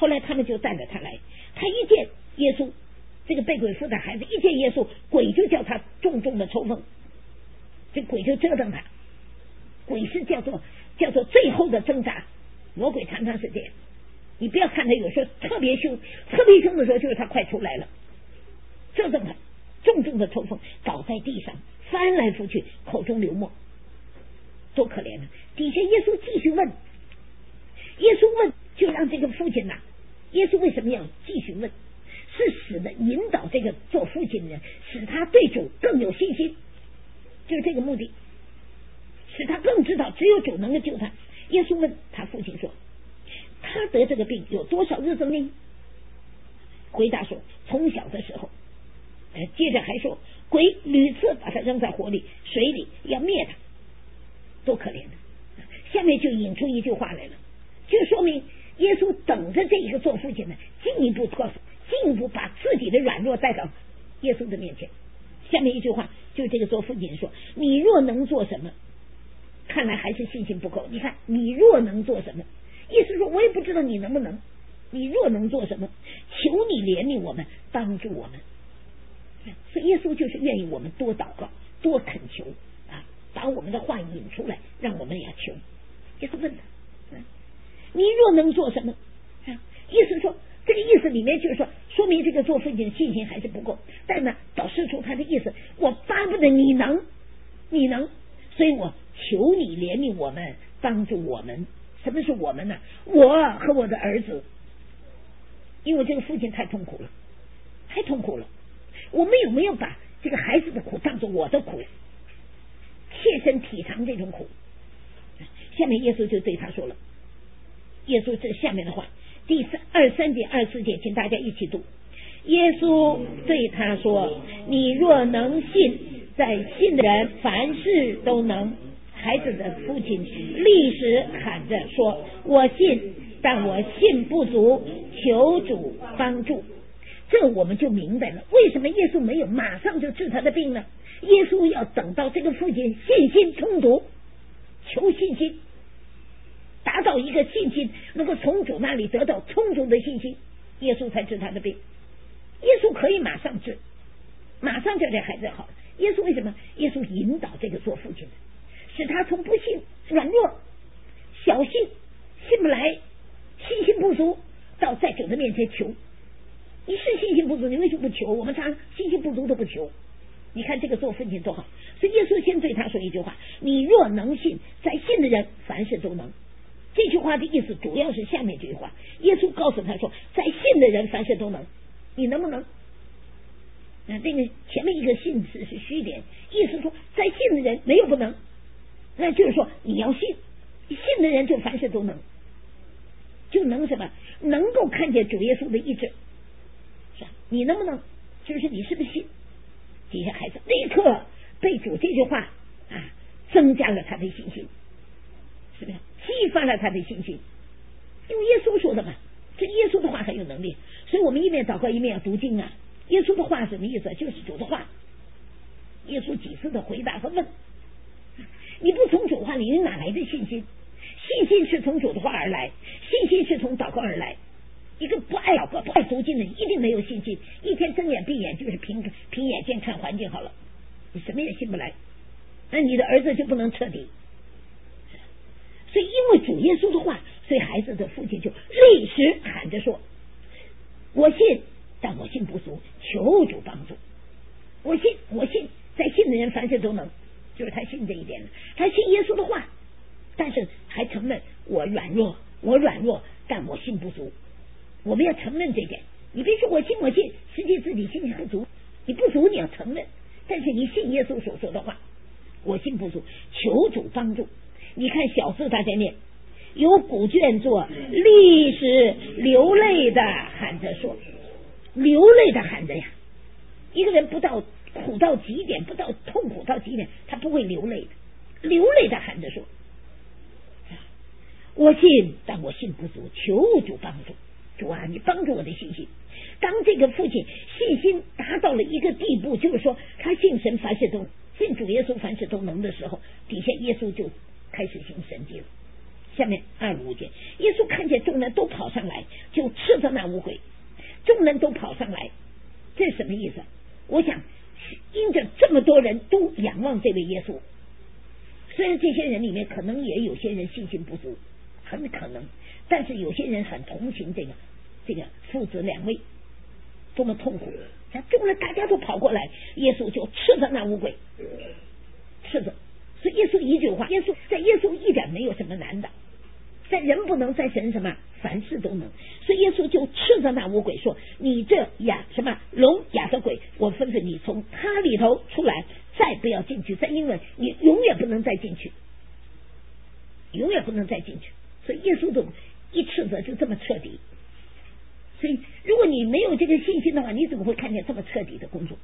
后来他们就带着他来，他一见耶稣，这个被鬼附的孩子一见耶稣，鬼就叫他重重的抽风，这鬼就折腾他。鬼是叫做叫做最后的挣扎，魔鬼常常是这样。你不要看他有时候特别凶，特别凶的时候就是他快出来了，折腾他，重重的抽风，倒在地上翻来覆去，口中流沫，多可怜啊！底下耶稣继续问，耶稣问就让这个父亲呐、啊，耶稣为什么要继续问？是使得引导这个做父亲的人，使他对主更有信心，就是这个目的，使他更知道只有主能够救他。耶稣问他父亲说，他得这个病有多少日子呢？回答说，从小的时候。呃、接着还说，鬼屡次把他扔在火里水里，要灭他，多可怜的。下面就引出一句话来了，就说明耶稣等着这一个做父亲的进一步托付，进一步把自己的软弱带到耶稣的面前。下面一句话就是这个做父亲说，你若能做什么？看来还是信心不够。你看，你若能做什么？意思说我也不知道你能不能，你若能做什么，求你怜悯我们，帮助我们。所以耶稣就是愿意我们多祷告，多恳求啊，把我们的话引出来，让我们也求。耶稣问他，你若能做什么？啊，意思说这个意思里面就是说，说明这个做父亲的信心还是不够，但呢表示出他的意思，我巴不得你能，你能，所以我求你怜悯我们，帮助我们。什么是我们呢？我和我的儿子，因为这个父亲太痛苦了，太痛苦了。我们有没有把这个孩子的苦当作我的苦，切身体尝这种苦？下面耶稣就对他说了，耶稣这下面的话，第三二三节二四节，请大家一起读。耶稣对他说，你若能信，在信的人凡事都能。孩子的父亲立时喊着说，我信，但我信不足，求主帮助。这我们就明白了，为什么耶稣没有马上就治他的病呢？耶稣要等到这个父亲信心充足，求信心，达到一个信心能够从主那里得到充足的信心，耶稣才治他的病。耶稣可以马上治，马上叫这孩子好。耶稣为什么？耶稣引导这个做父亲的，使他从不信、软弱、小信、信不来、信心不足，到在主的面前求。你是信心不足，你为什么不求？我们常信心不足都不求。你看这个做父亲多好。所以耶稣先对他说一句话，你若能信，在信的人凡事都能。这句话的意思主要是下面这句话，耶稣告诉他说，在信的人凡事都能。你能不能？那这个前面一个信词是虚点，意思说在信的人没有不能，那就是说你要信，信的人就凡事都能，就能什么？能够看见主耶稣的意志。是吧？你能不能？就是你是不是信？底下孩子立刻被主这句话啊增加了他的信心，是不是？激发了他的信心？因为耶稣说的嘛，这耶稣的话很有能力，所以我们一面祷告一面要读经啊。耶稣的话什么意思？就是主的话。耶稣几次的回答和问，你不从主话里，你哪来的信心？信心是从主的话而来，信心是从祷告而来。一个不爱祷告、不爱读经的人，一定没有信心。一天睁眼闭眼就是凭凭眼见看环境好了，你什么也信不来，那你的儿子就不能彻底。所以，因为主耶稣的话，所以孩子的父亲就立时喊着说：“我信，但我信不足，求主帮助。我信，我信，在信的人凡事都能。”就是他信这一点了，他信耶稣的话，但是还承认我软弱，我软弱，但我信不足。我们要承认这点。你别说我信我信，实际自己信心不足，你不足你要承认，但是你信耶稣所说的话，我信不足，求主帮助。你看小字大家念，有古卷作，立时流泪的喊着说，流泪的喊着呀。一个人不到苦到极点，不到痛苦到极点，他不会流泪的，流泪的喊着说，我信，但我信不足，求主帮助。主啊，你帮助我的信心。当这个父亲信心达到了一个地步，就是说他信神凡事都信主耶稣凡事都能的时候，底下耶稣就开始行神迹了。下面二五节，耶稣看见众人都跑上来，就就斥责那污鬼，众人都跑上来。这是什么意思？我想因着这么多人都仰望这位耶稣，虽然这些人里面可能也有些人信心不足，很可能，但是有些人很同情这个这个父子两位多么痛苦，众人大家都跑过来，耶稣就斥责那污鬼，斥责。所以耶稣一句话，耶稣在耶稣一点没有什么难的，在人不能，在神什么凡事都能。所以耶稣就斥责那污鬼说：“你这哑什么聋哑的鬼，我吩咐你从他里头出来，再不要进去。”在英文，你永远不能再进去，永远不能再进去。所以耶稣的一斥责就这么彻底。所以如果你没有这个信心的话，你怎么会看见这么彻底的工作？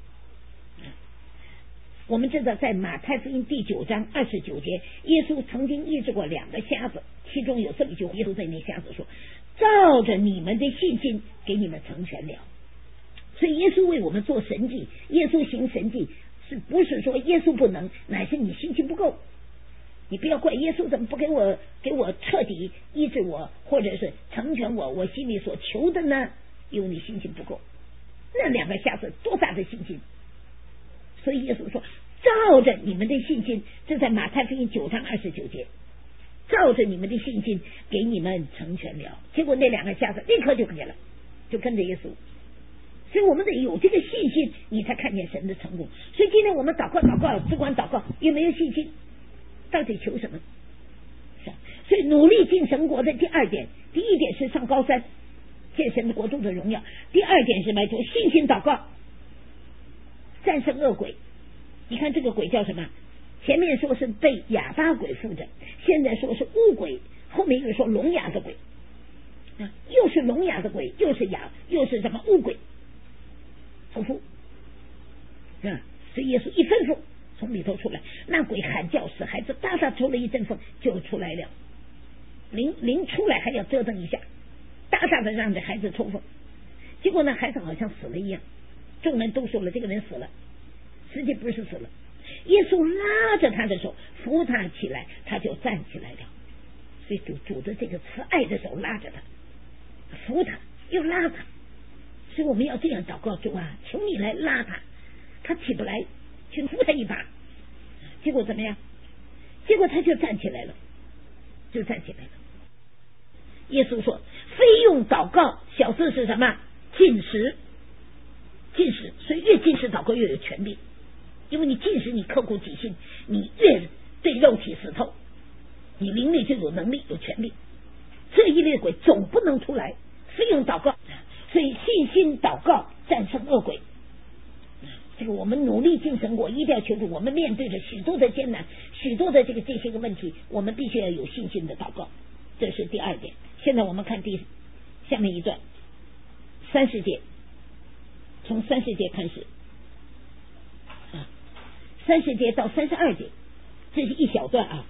我们知道在马太福音第九章二十九节，耶稣曾经医治过两个瞎子，其中有这么一句话，耶稣对那瞎子说：“照着你们的信心给你们成全了。”所以耶稣为我们做神迹，耶稣行神迹，是不是说耶稣不能，乃是你信心不够。你不要怪耶稣怎么不给我给我彻底医治我，或者是成全我我心里所求的呢？因为你信心不够。那两个瞎子多大的信心！所以耶稣说：“照着你们的信心，这在马太福音九章二十九节，照着你们的信心给你们成全了。”结果那两个瞎子立刻就给了，就跟着耶稣。所以我们得有这个信心，你才看见神的成功。所以今天我们祷告祷告，只管祷告，也没有信心，到底求什么？所以努力进神国的第二点，第一点是上高山见神的国度的荣耀，第二点是什么？就信心祷告，战胜恶鬼。你看这个鬼叫什么？前面说是被哑巴鬼附着，现在说是污鬼，后面又说聋哑的鬼，又是聋哑的鬼，又是哑，又是什么污鬼，重复。所以耶稣一吩咐，从里头出来，那鬼喊叫，使孩子大大抽了一阵风，就出来了。灵灵出来还要折腾一下，大大的让这孩子抽风。结果呢，孩子好像死了一样，众人都说了这个人死了，实际不是死了。耶稣拉着他的手扶他起来，他就站起来了。所以主主的这个慈爱的手拉着他，扶他又拉他。所以我们要这样祷告，主啊，求你来拉他，他起不来，去扶他一把。结果怎么样？结果他就站起来了，就站起来了。耶稣说：“非用祷告，小事是什么？禁食，禁食。所以越禁食祷告越有权柄，因为你禁食，你刻苦己心，你越对肉体死透，你灵里就有能力有权柄。这一类鬼总不能出来，非用祷告。所以信心祷告战胜恶鬼。这个我们努力进神国，一定要求助。我们面对着许多的艰难，许多的这个这些个问题，我们必须要有信心的祷告。这是第二点。现在我们看第下面一段三十节，从三十节开始，啊，三十节到三十二节，这是一小段啊。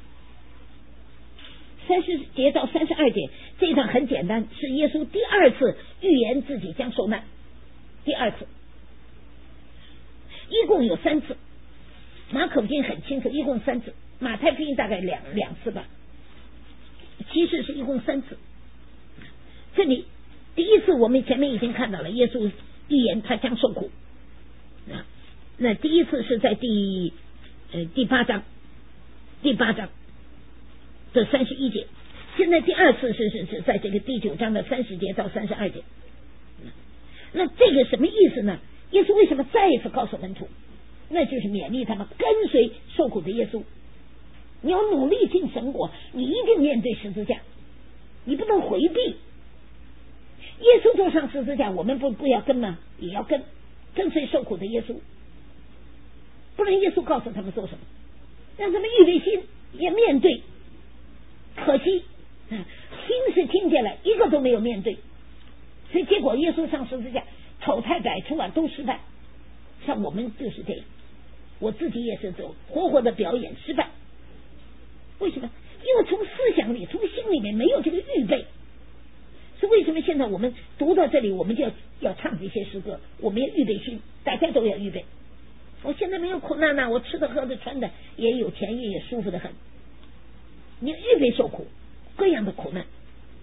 三十节到三十二节这一段很简单，是耶稣第二次预言自己将受难，第二次，一共有三次。马可福音很清楚，一共三次，马太福音大概两两次吧，其实是一共三次。这里第一次我们前面已经看到了，耶稣预言他将受苦，啊，那第一次是在第呃第八章，第八章的三十一节。现在第二次是是是在这个第九章的三十节到三十二节。那这个什么意思呢？耶稣为什么再一次告诉门徒？那就是勉励他们跟随受苦的耶稣。你要努力进神国，你一定面对十字架，你不能回避。耶稣走上十字架，我们不不要跟吗？也要跟，跟随受苦的耶稣。不然耶稣告诉他们做什么？让他们预备心，也面对。可惜，啊，听是听见了，一个都没有面对。所以结果耶稣上十字架，丑态百出啊，都失败。像我们就是这样，我自己也是走活活的表演失败。为什么？因为从思想里，从心里面没有这个预备。是为什么现在我们读到这里，我们就要要唱这些诗歌，我们要预备心，大家都要预备。我现在没有苦难呐、啊，我吃的喝的穿的也有钱，也也舒服的很。你预备受苦，各样的苦难，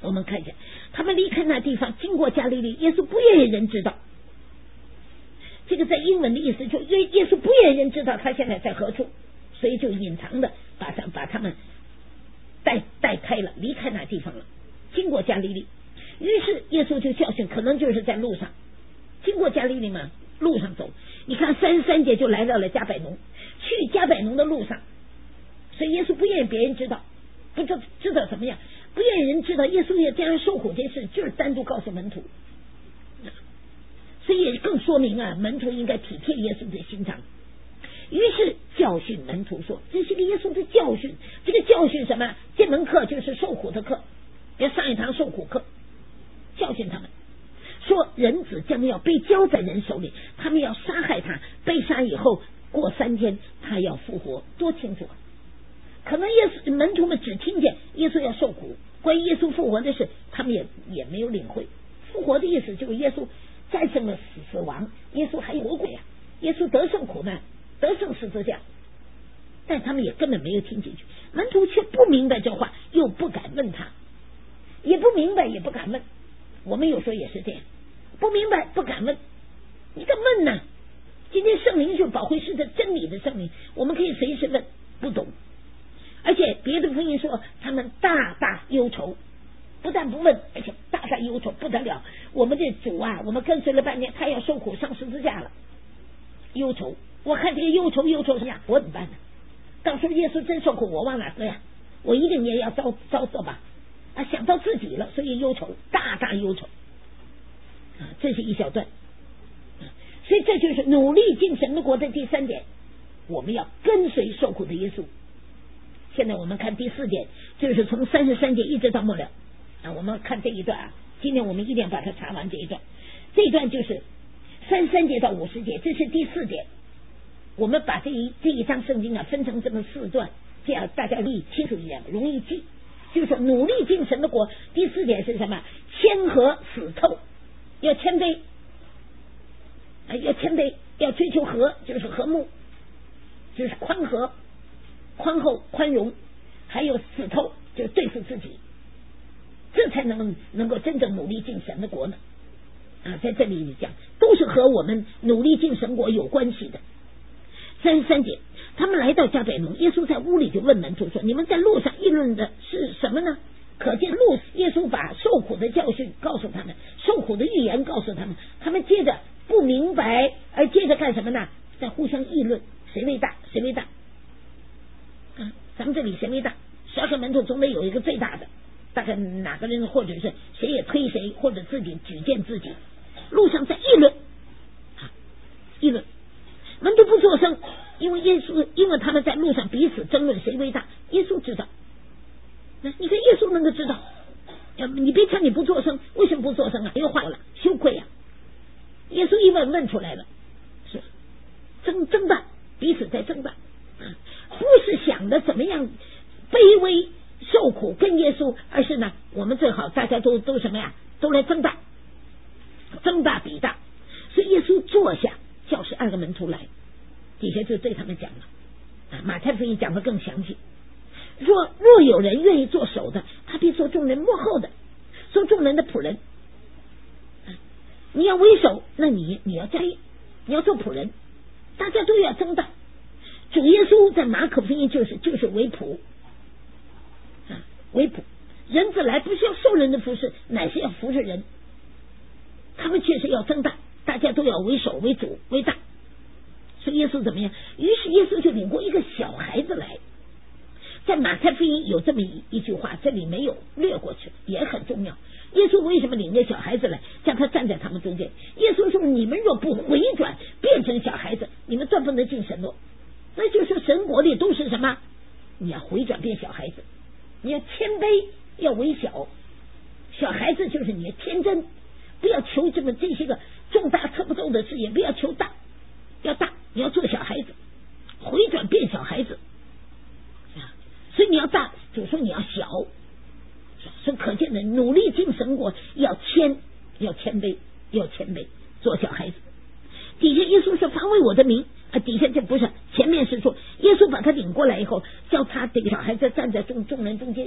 我们看见他们离开那地方，经过加利利，耶稣不愿意人知道。这个在英文的意思就耶耶稣不愿意人知道他现在在何处，所以就隐藏的把他把他们带带开了，离开那地方了，经过加利利。于是耶稣就教训，可能就是在路上经过加利利嘛，路上走，你看三十三节就来到了加百农，去加百农的路上，所以耶稣不愿意别人知道，不知知道怎么样，不愿意人知道耶稣也这样受苦这事，就是单独告诉门徒，所以也更说明啊，门徒应该体贴耶稣的心肠。于是教训门徒说，这是个耶稣的教训，这个教训什么？这门课就是受苦的课，要上一堂受苦课，教训他们说，人子将要被交在人手里，他们要杀害他，被杀以后过三天他要复活，多清楚啊！可能耶稣门徒们只听见耶稣要受苦，关于耶稣复活的事他们也也没有领会。复活的意思就是耶稣战胜了死死亡，耶稣还有魔鬼啊，耶稣得胜苦难，得胜十字架，但他们也根本没有听进去，门徒却不明白这话，又不敢问他，也不明白也不敢问。我们有时候也是这样，不明白不敢问，你敢问呢？今天圣灵是保惠师的真理的圣灵，我们可以随时问，不懂。而且别的福音说他们大大忧愁，不但不问，而且大大忧愁不得了。我们的主啊，我们跟随了半年，他要受苦上十字架了，忧愁。我看这个忧愁忧愁什么样，我怎么办呢？到时候耶稣真受苦，我往哪搁呀？我一定也要遭遭受吧？啊，想到自己了，所以忧愁，大大忧愁啊，这是一小段。所以这就是努力进神的国的第三点，我们要跟随受苦的耶稣。现在我们看第四点，就是从三十三节一直到末了啊。我们看这一段啊，今天我们一定要把它查完这一段。这一段就是三十三节到五十节，这是第四点。我们把这一这一章圣经啊分成这么四段，这样大家容易清楚一点，容易记。就是说努力进神的国，第四点是什么？谦和死透，要谦卑，要谦卑，要追求和，就是和睦，就是宽和。宽厚宽容，还有死透，就对付自己，这才能能够真正努力进神的国呢。啊，在这里讲，都是和我们努力进神国有关系的。三十三节，他们来到加百农，耶稣在屋里就问门徒说：“你们在路上议论的是什么呢？”可见路，耶稣把受苦的教训告诉他们，受苦的预言告诉他们，他们接着不明白，而接着干什么呢？在互相议论，谁为大，谁为大。啊，咱们这里谁为大？十二个门徒总得有一个最大的，大概哪个人或者是谁也推谁，或者自己举荐自己。路上在议论，啊，议论，门徒不作声，因为耶稣，因为他们在路上彼此争论谁为大。耶稣知道，那你看耶稣能够知道，你别看你不作声，为什么不作声啊？没有话了，羞愧啊！耶稣一问问出来了，是争争办，彼此在争办。不是想的怎么样卑微受苦跟耶稣，而是呢，我们最好大家都都什么呀，都来争大，争大比大。所以耶稣坐下，叫十二个门徒来，底下就对他们讲了啊，马太福音讲的更详细，说若有人愿意做首的，他必做众人幕后的，做众人的仆人。啊、你要为首，那你你要加一，你要做仆人，大家都要争大。主耶稣在马可福音就是就是为仆啊，为仆，人子来不是要受人的服侍，乃是要服侍人。他们确实要争大，大家都要为首为主为大。所以耶稣怎么样？于是耶稣就领过一个小孩子来。在马太福音有这么一一句话，这里没有略过去，也很重要。耶稣为什么领个小孩子来，叫他站在他们中间？耶稣说：“你们若不回转，变成小孩子，你们断不能进神国。”那就是神国里都是什么？你要回转变小孩子，你要谦卑，要微小。小孩子就是你天真，不要求这么这些个重大测不透的事，也不要求大，要大，你要做小孩子，回转变小孩子。所以你要大，就说你要小，所以可见的努力进神国要谦，要谦卑，要谦卑，做小孩子。底下耶稣说：“凡为我的名。”啊，底下这不是，前面是说耶稣把他领过来以后，叫他这个小孩子站在众众人中间，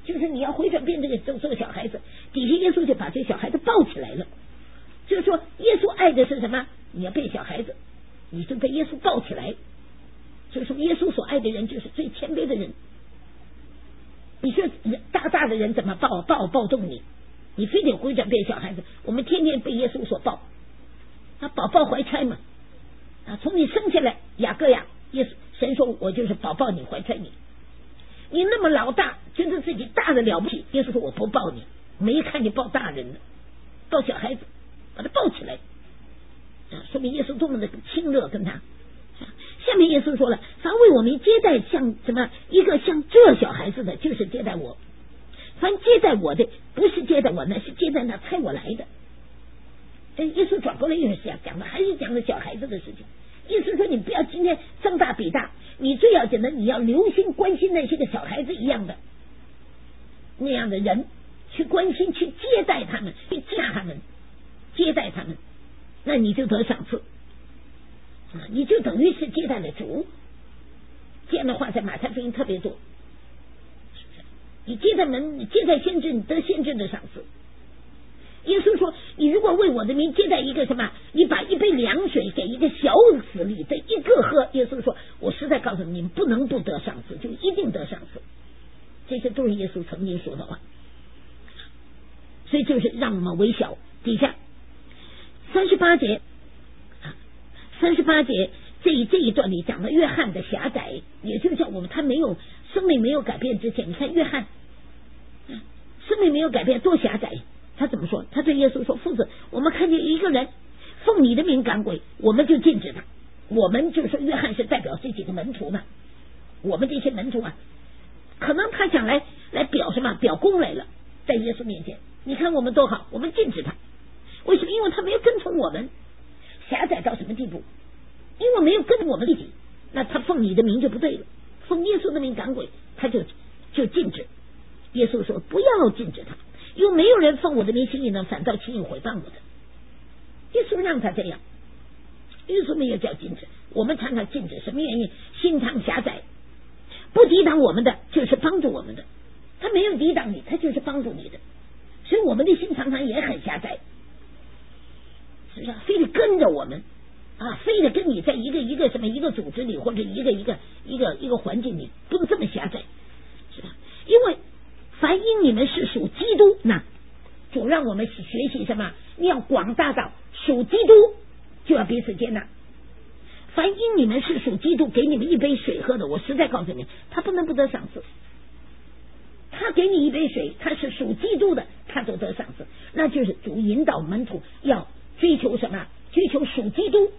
就是你要回转变这个这个小孩子，底下耶稣就把这小孩子抱起来了。就是说耶稣爱的是什么？你要变小孩子，你就被耶稣抱起来。就是说耶稣所爱的人就是最谦卑的人。你说大大的人怎么抱抱抱动你？你非得回转变小孩子。我们天天被耶稣所抱，啊，宝宝怀揣嘛，啊，从你生下来，雅各呀，耶稣神说我就是宝宝你，怀揣你。你那么老大，觉得自己大的了不起，耶稣说我不抱你，没看你抱大人呢，抱小孩子，把他抱起来，啊，说明耶稣多么的亲热跟他。下面耶稣说了，凡为我们接待像什么一个像这小孩子的，就是接待我。凡接待我的，不是接待我，那是接待那差我来的。这耶稣转过来又是讲的，还是讲的小孩子的事情。意思说你不要今天增大比大，你最要紧的你要留心关心那些个小孩子一样的那样的人，去关心去接待他们，去嫁他们，接待他们，那你就得赏赐。你就等于是接待了主。这样的话在马太福音特别多，你接待门，你接待先知，你得先知的赏赐。耶稣说你如果为我的名接待一个什么，你把一杯凉水给一个小子里的一个喝，耶稣说我实在告诉你们不能不得赏赐，就一定得赏赐。这些都是耶稣曾经说的话。所以就是让我们微小。底下三十八节三十八节这一这一段里讲了约翰的狭窄，也就是叫我们他没有生命没有改变之前，你看约翰生命没有改变多狭窄，他怎么说？他对耶稣说父子，我们看见一个人奉你的名赶鬼，我们就禁止他。我们就是说约翰是代表这几个门徒嘛，我们这些门徒啊，可能他想来来表什么表功来了，在耶稣面前你看我们多好，我们禁止他。为什么？因为他没有跟从我们。狭窄到什么地步？因为没有跟我们一起，那他奉你的名就不对了，奉耶稣的名赶鬼，他就就禁止。耶稣说不要禁止他，因为没有人奉我的名行异能，反倒轻易毁谤我的。耶稣让他这样，耶稣没有叫禁止，我们常常禁止，什么原因？心肠狭窄，不抵挡我们的就是帮助我们的，他没有抵挡你，他就是帮助你的，所以我们的心常常也很狭窄。是吧？非得跟着我们啊，非得跟你在一个一个什么一个组织里，或者一个一个一个一个环境里，不能这么狭窄，是吧？因为凡因你们是属基督，那主让我们学习什么？你要广大到属基督，就要彼此接纳。凡因你们是属基督，给你们一杯水喝的，我实在告诉你，他不能不得赏赐。他给你一杯水，他是属基督的，他就得赏赐。那就是主引导门徒要追求什么？追求属基督，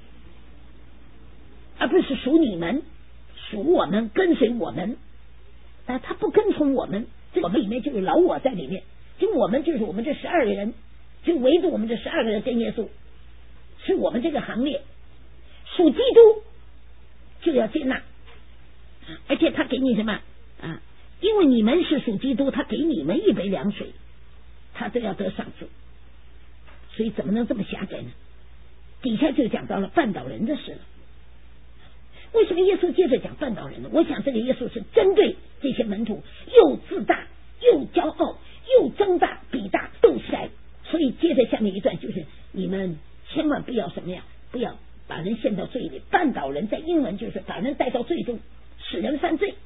而不是属你们，属我们，跟随我们。啊，他不跟从我们，这我们里面就有老我在里面，就我们就是我们这十二个人，就围着我们这十二个人跟耶稣，是我们这个行列。属基督就要接纳，而且他给你什么啊？因为你们是属基督，他给你们一杯凉水，他都要得赏赐。所以怎么能这么狭窄呢？底下就讲到了绊倒人的事了。为什么耶稣接着讲绊倒人呢？我想这个耶稣是针对这些门徒又自大又骄傲又增大比大又狭，所以接着下面一段就是你们千万不要什么呀，不要把人陷到罪里。绊倒人在英文就是把人带到罪中，使人犯罪。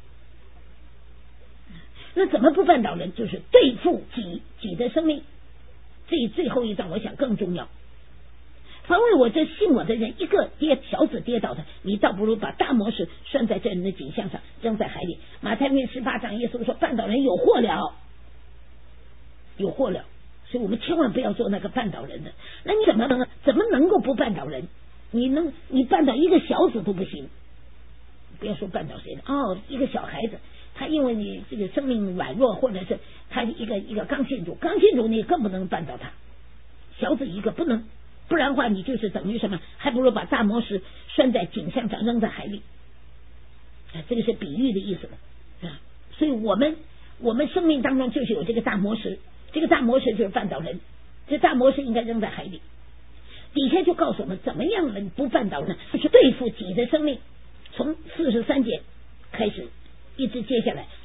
那怎么不绊倒人？就是对付己己的生命。这最后一章我想更重要。凡为我这信我的人，一个跌小子跌倒的，你倒不如把大磨石拴在这人的颈项上，扔在海里。马太福音十八章耶稣说绊倒人有祸了，有祸了。所以我们千万不要做那个绊倒人的。那你怎么能怎么能够不绊倒人？你能你绊倒一个小子都不行，不要说绊倒谁了哦，一个小孩子，他因为你这个生命软弱，或者是他一个一个刚信主，刚信主你更不能绊倒他，小子一个不能，不然的话你就是等于什么，还不如把大磨石拴在颈项上扔在海里。啊，这个是比喻的意思了啊。所以我们我们生命当中就是有这个大磨石，这个大磨石就是绊倒人，这大磨石应该扔在海里。底下就告诉我们怎么样能不绊倒呢？就是对付己的生命。从四十三节开始一直接下来到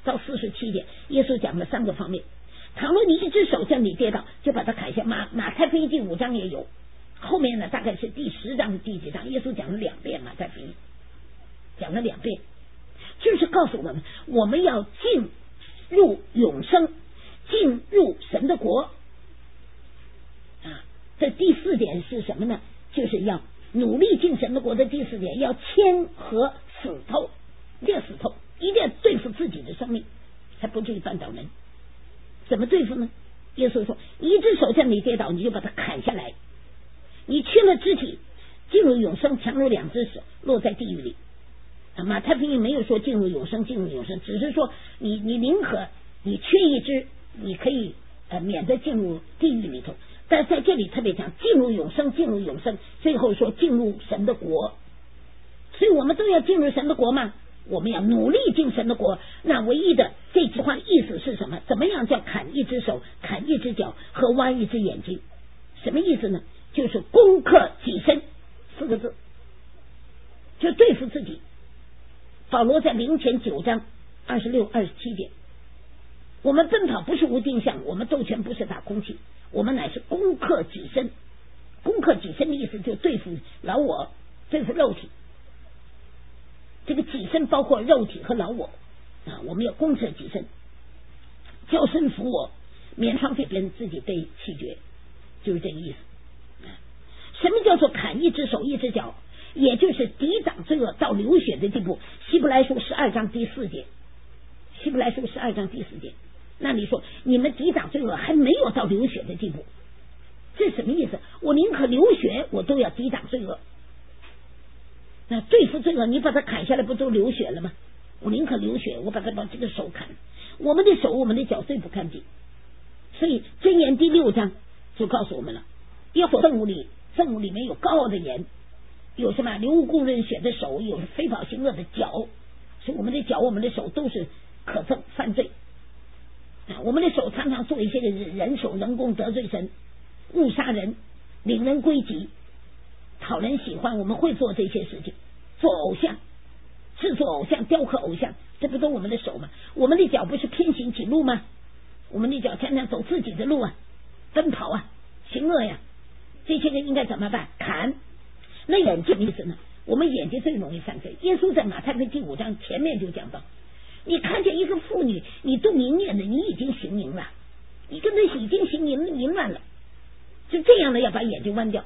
到四十七节，耶稣讲了三个方面。倘若你一只手向你跌倒，就把它砍下。马马太福音第五章也有，后面呢大概是第十章第几章，耶稣讲了两遍马太福音，讲了两遍，就是告诉我们我们要进入永生，进入神的国啊。这第四点是什么呢？就是要努力进神的国的第四点，要谦和死透，一定要死透，一定要对付自己的生命，才不至于绊倒人。怎么对付呢？耶稣说，一只手向你跌倒，你就把它砍下来。你缺了肢体，进入永生强如两只手落在地狱里。啊，马太福音没有说进入永生，进入永生，只是说你你宁可你缺一只，你可以呃免得进入地狱里头。但在这里特别讲进入永生，进入永生，最后说进入神的国。所以我们都要进入神的国嘛，我们要努力进神的国。那唯一的这句话意思是什么？怎么样叫砍一只手，砍一只脚和挖一只眼睛？什么意思呢？就是攻克己身四个字，就对付自己。保罗在林前九章二十六、二十七节，我们奔跑不是无定向，我们斗拳不是打空气，我们乃是攻克己身。攻克己身的意思就对付老我，对付肉体。这个己身包括肉体和老我啊，我们要攻克己身，叫身服我，免伤别人，自己被弃绝，就是这个意思。什么叫做砍一只手一只脚？也就是抵挡罪恶到流血的地步。希伯来书十二章第四节，希伯来书十二章第四节，那你说你们抵挡罪恶还没有到流血的地步，这什么意思？我宁可流血，我都要抵挡罪恶。那对付罪恶，你把它砍下来，不都流血了吗？我宁可流血，我把它把这个手砍。我们的手，我们的脚最不干净。所以箴言第六章就告诉我们了，耶和华圣物里，圣物里面有高傲的言，有什么流无辜人血的手，有非法行恶的脚。所以我们的脚，我们的手都是可憎犯罪啊！我们的手常常做一些人手人工得罪神，误杀人，领人归己，讨人喜欢。我们会做这些事情，做偶像，制作偶像，雕刻偶像，这不都我们的手吗？我们的脚不是偏行己路吗？我们的脚常常走自己的路啊，奔跑啊，行恶呀，这些人应该怎么办？砍。那眼睛意思呢？我们眼睛最容易犯罪。耶稣在马太福音第五章前面就讲到，你看见一个妇女，你动淫念的，你已经行淫了，你跟他已经行淫淫乱了，就这样的要把眼睛弯掉。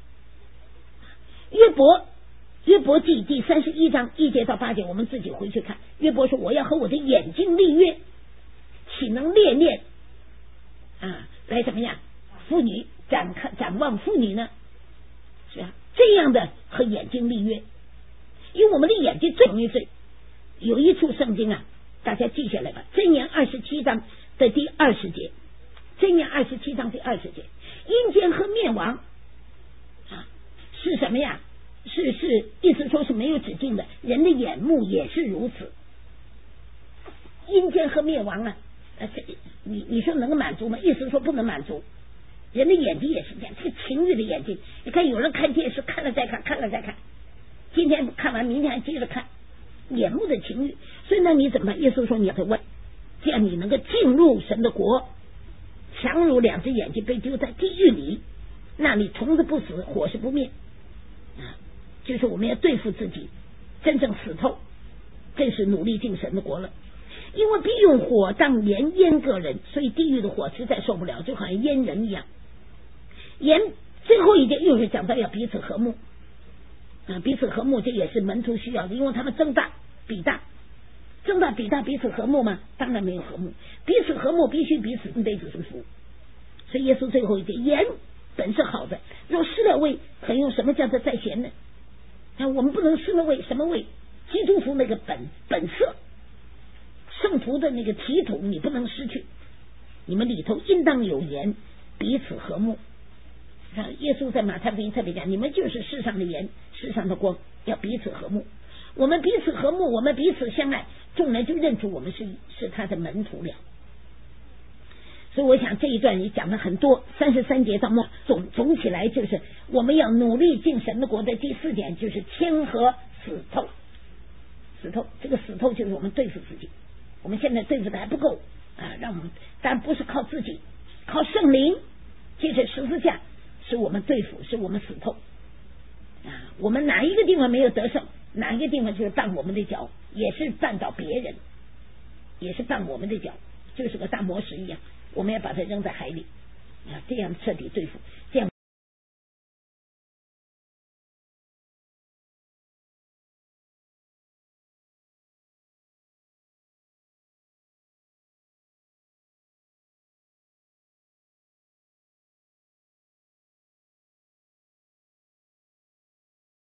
约伯约伯记第三十一章一节到八节，我们自己回去看。约伯说，我要和我的眼睛立约，岂能恋恋啊来怎么样妇女展看展望妇女呢？是吧？这样的和眼睛立约，因为我们的眼睛最容易罪。有一处圣经啊，大家记下来吧，箴言二十七章的第二十节，箴言二十七章第二十节，阴间和灭亡啊是什么呀？是是意思说是没有止境的，人的眼目也是如此。阴间和灭亡啊，呃、你你说能够满足吗？意思说不能满足。人的眼睛也是这样，这个情欲的眼睛，你看有人看电视看了再看，看了再看，今天看完明天还接着看，眼目的情欲。所以呢，你怎么办？耶稣说你要问，这样你能够进入神的国，强如两只眼睛被丢在地狱里，那里虫子不死，火是不灭啊！就是我们要对付自己，真正死透，这是努力进神的国了。因为必用火当盐腌个人，所以地狱的火实在受不了，就好像腌人一样。盐最后一点又是讲到要彼此和睦啊，彼此和睦这也是门徒需要的，因为他们争大比大，争大比大，彼此和睦吗？当然没有和睦。彼此和睦必须彼此彼此顺服。所以耶稣最后一点，盐本是好的，若失了味，可用什么叫做再咸呢？啊，我们不能失了味，什么味？基督徒那个本本色，圣徒的那个体统你不能失去，你们里头应当有盐，彼此和睦。耶稣在马太福音特别讲，你们就是世上的盐，世上的光，要彼此和睦。我们彼此和睦，我们彼此相爱，众人就认出我们是是他的门徒了。所以我想这一段也讲了很多，三十三节到末总总起来就是我们要努力进神的国的第四点，就是谦和死透。死透，这个死透就是我们对付自己， 我们现在对付的还不够啊，让我们但不是靠自己，靠圣灵，借着十字架使我们对付，使我们死透啊。我们哪一个地方没有得胜，哪一个地方就是绊我们的脚，也是绊倒别人，也是绊我们的脚，就是个大磨石一样，我们要把它扔在海里啊，这样彻底对付，这样。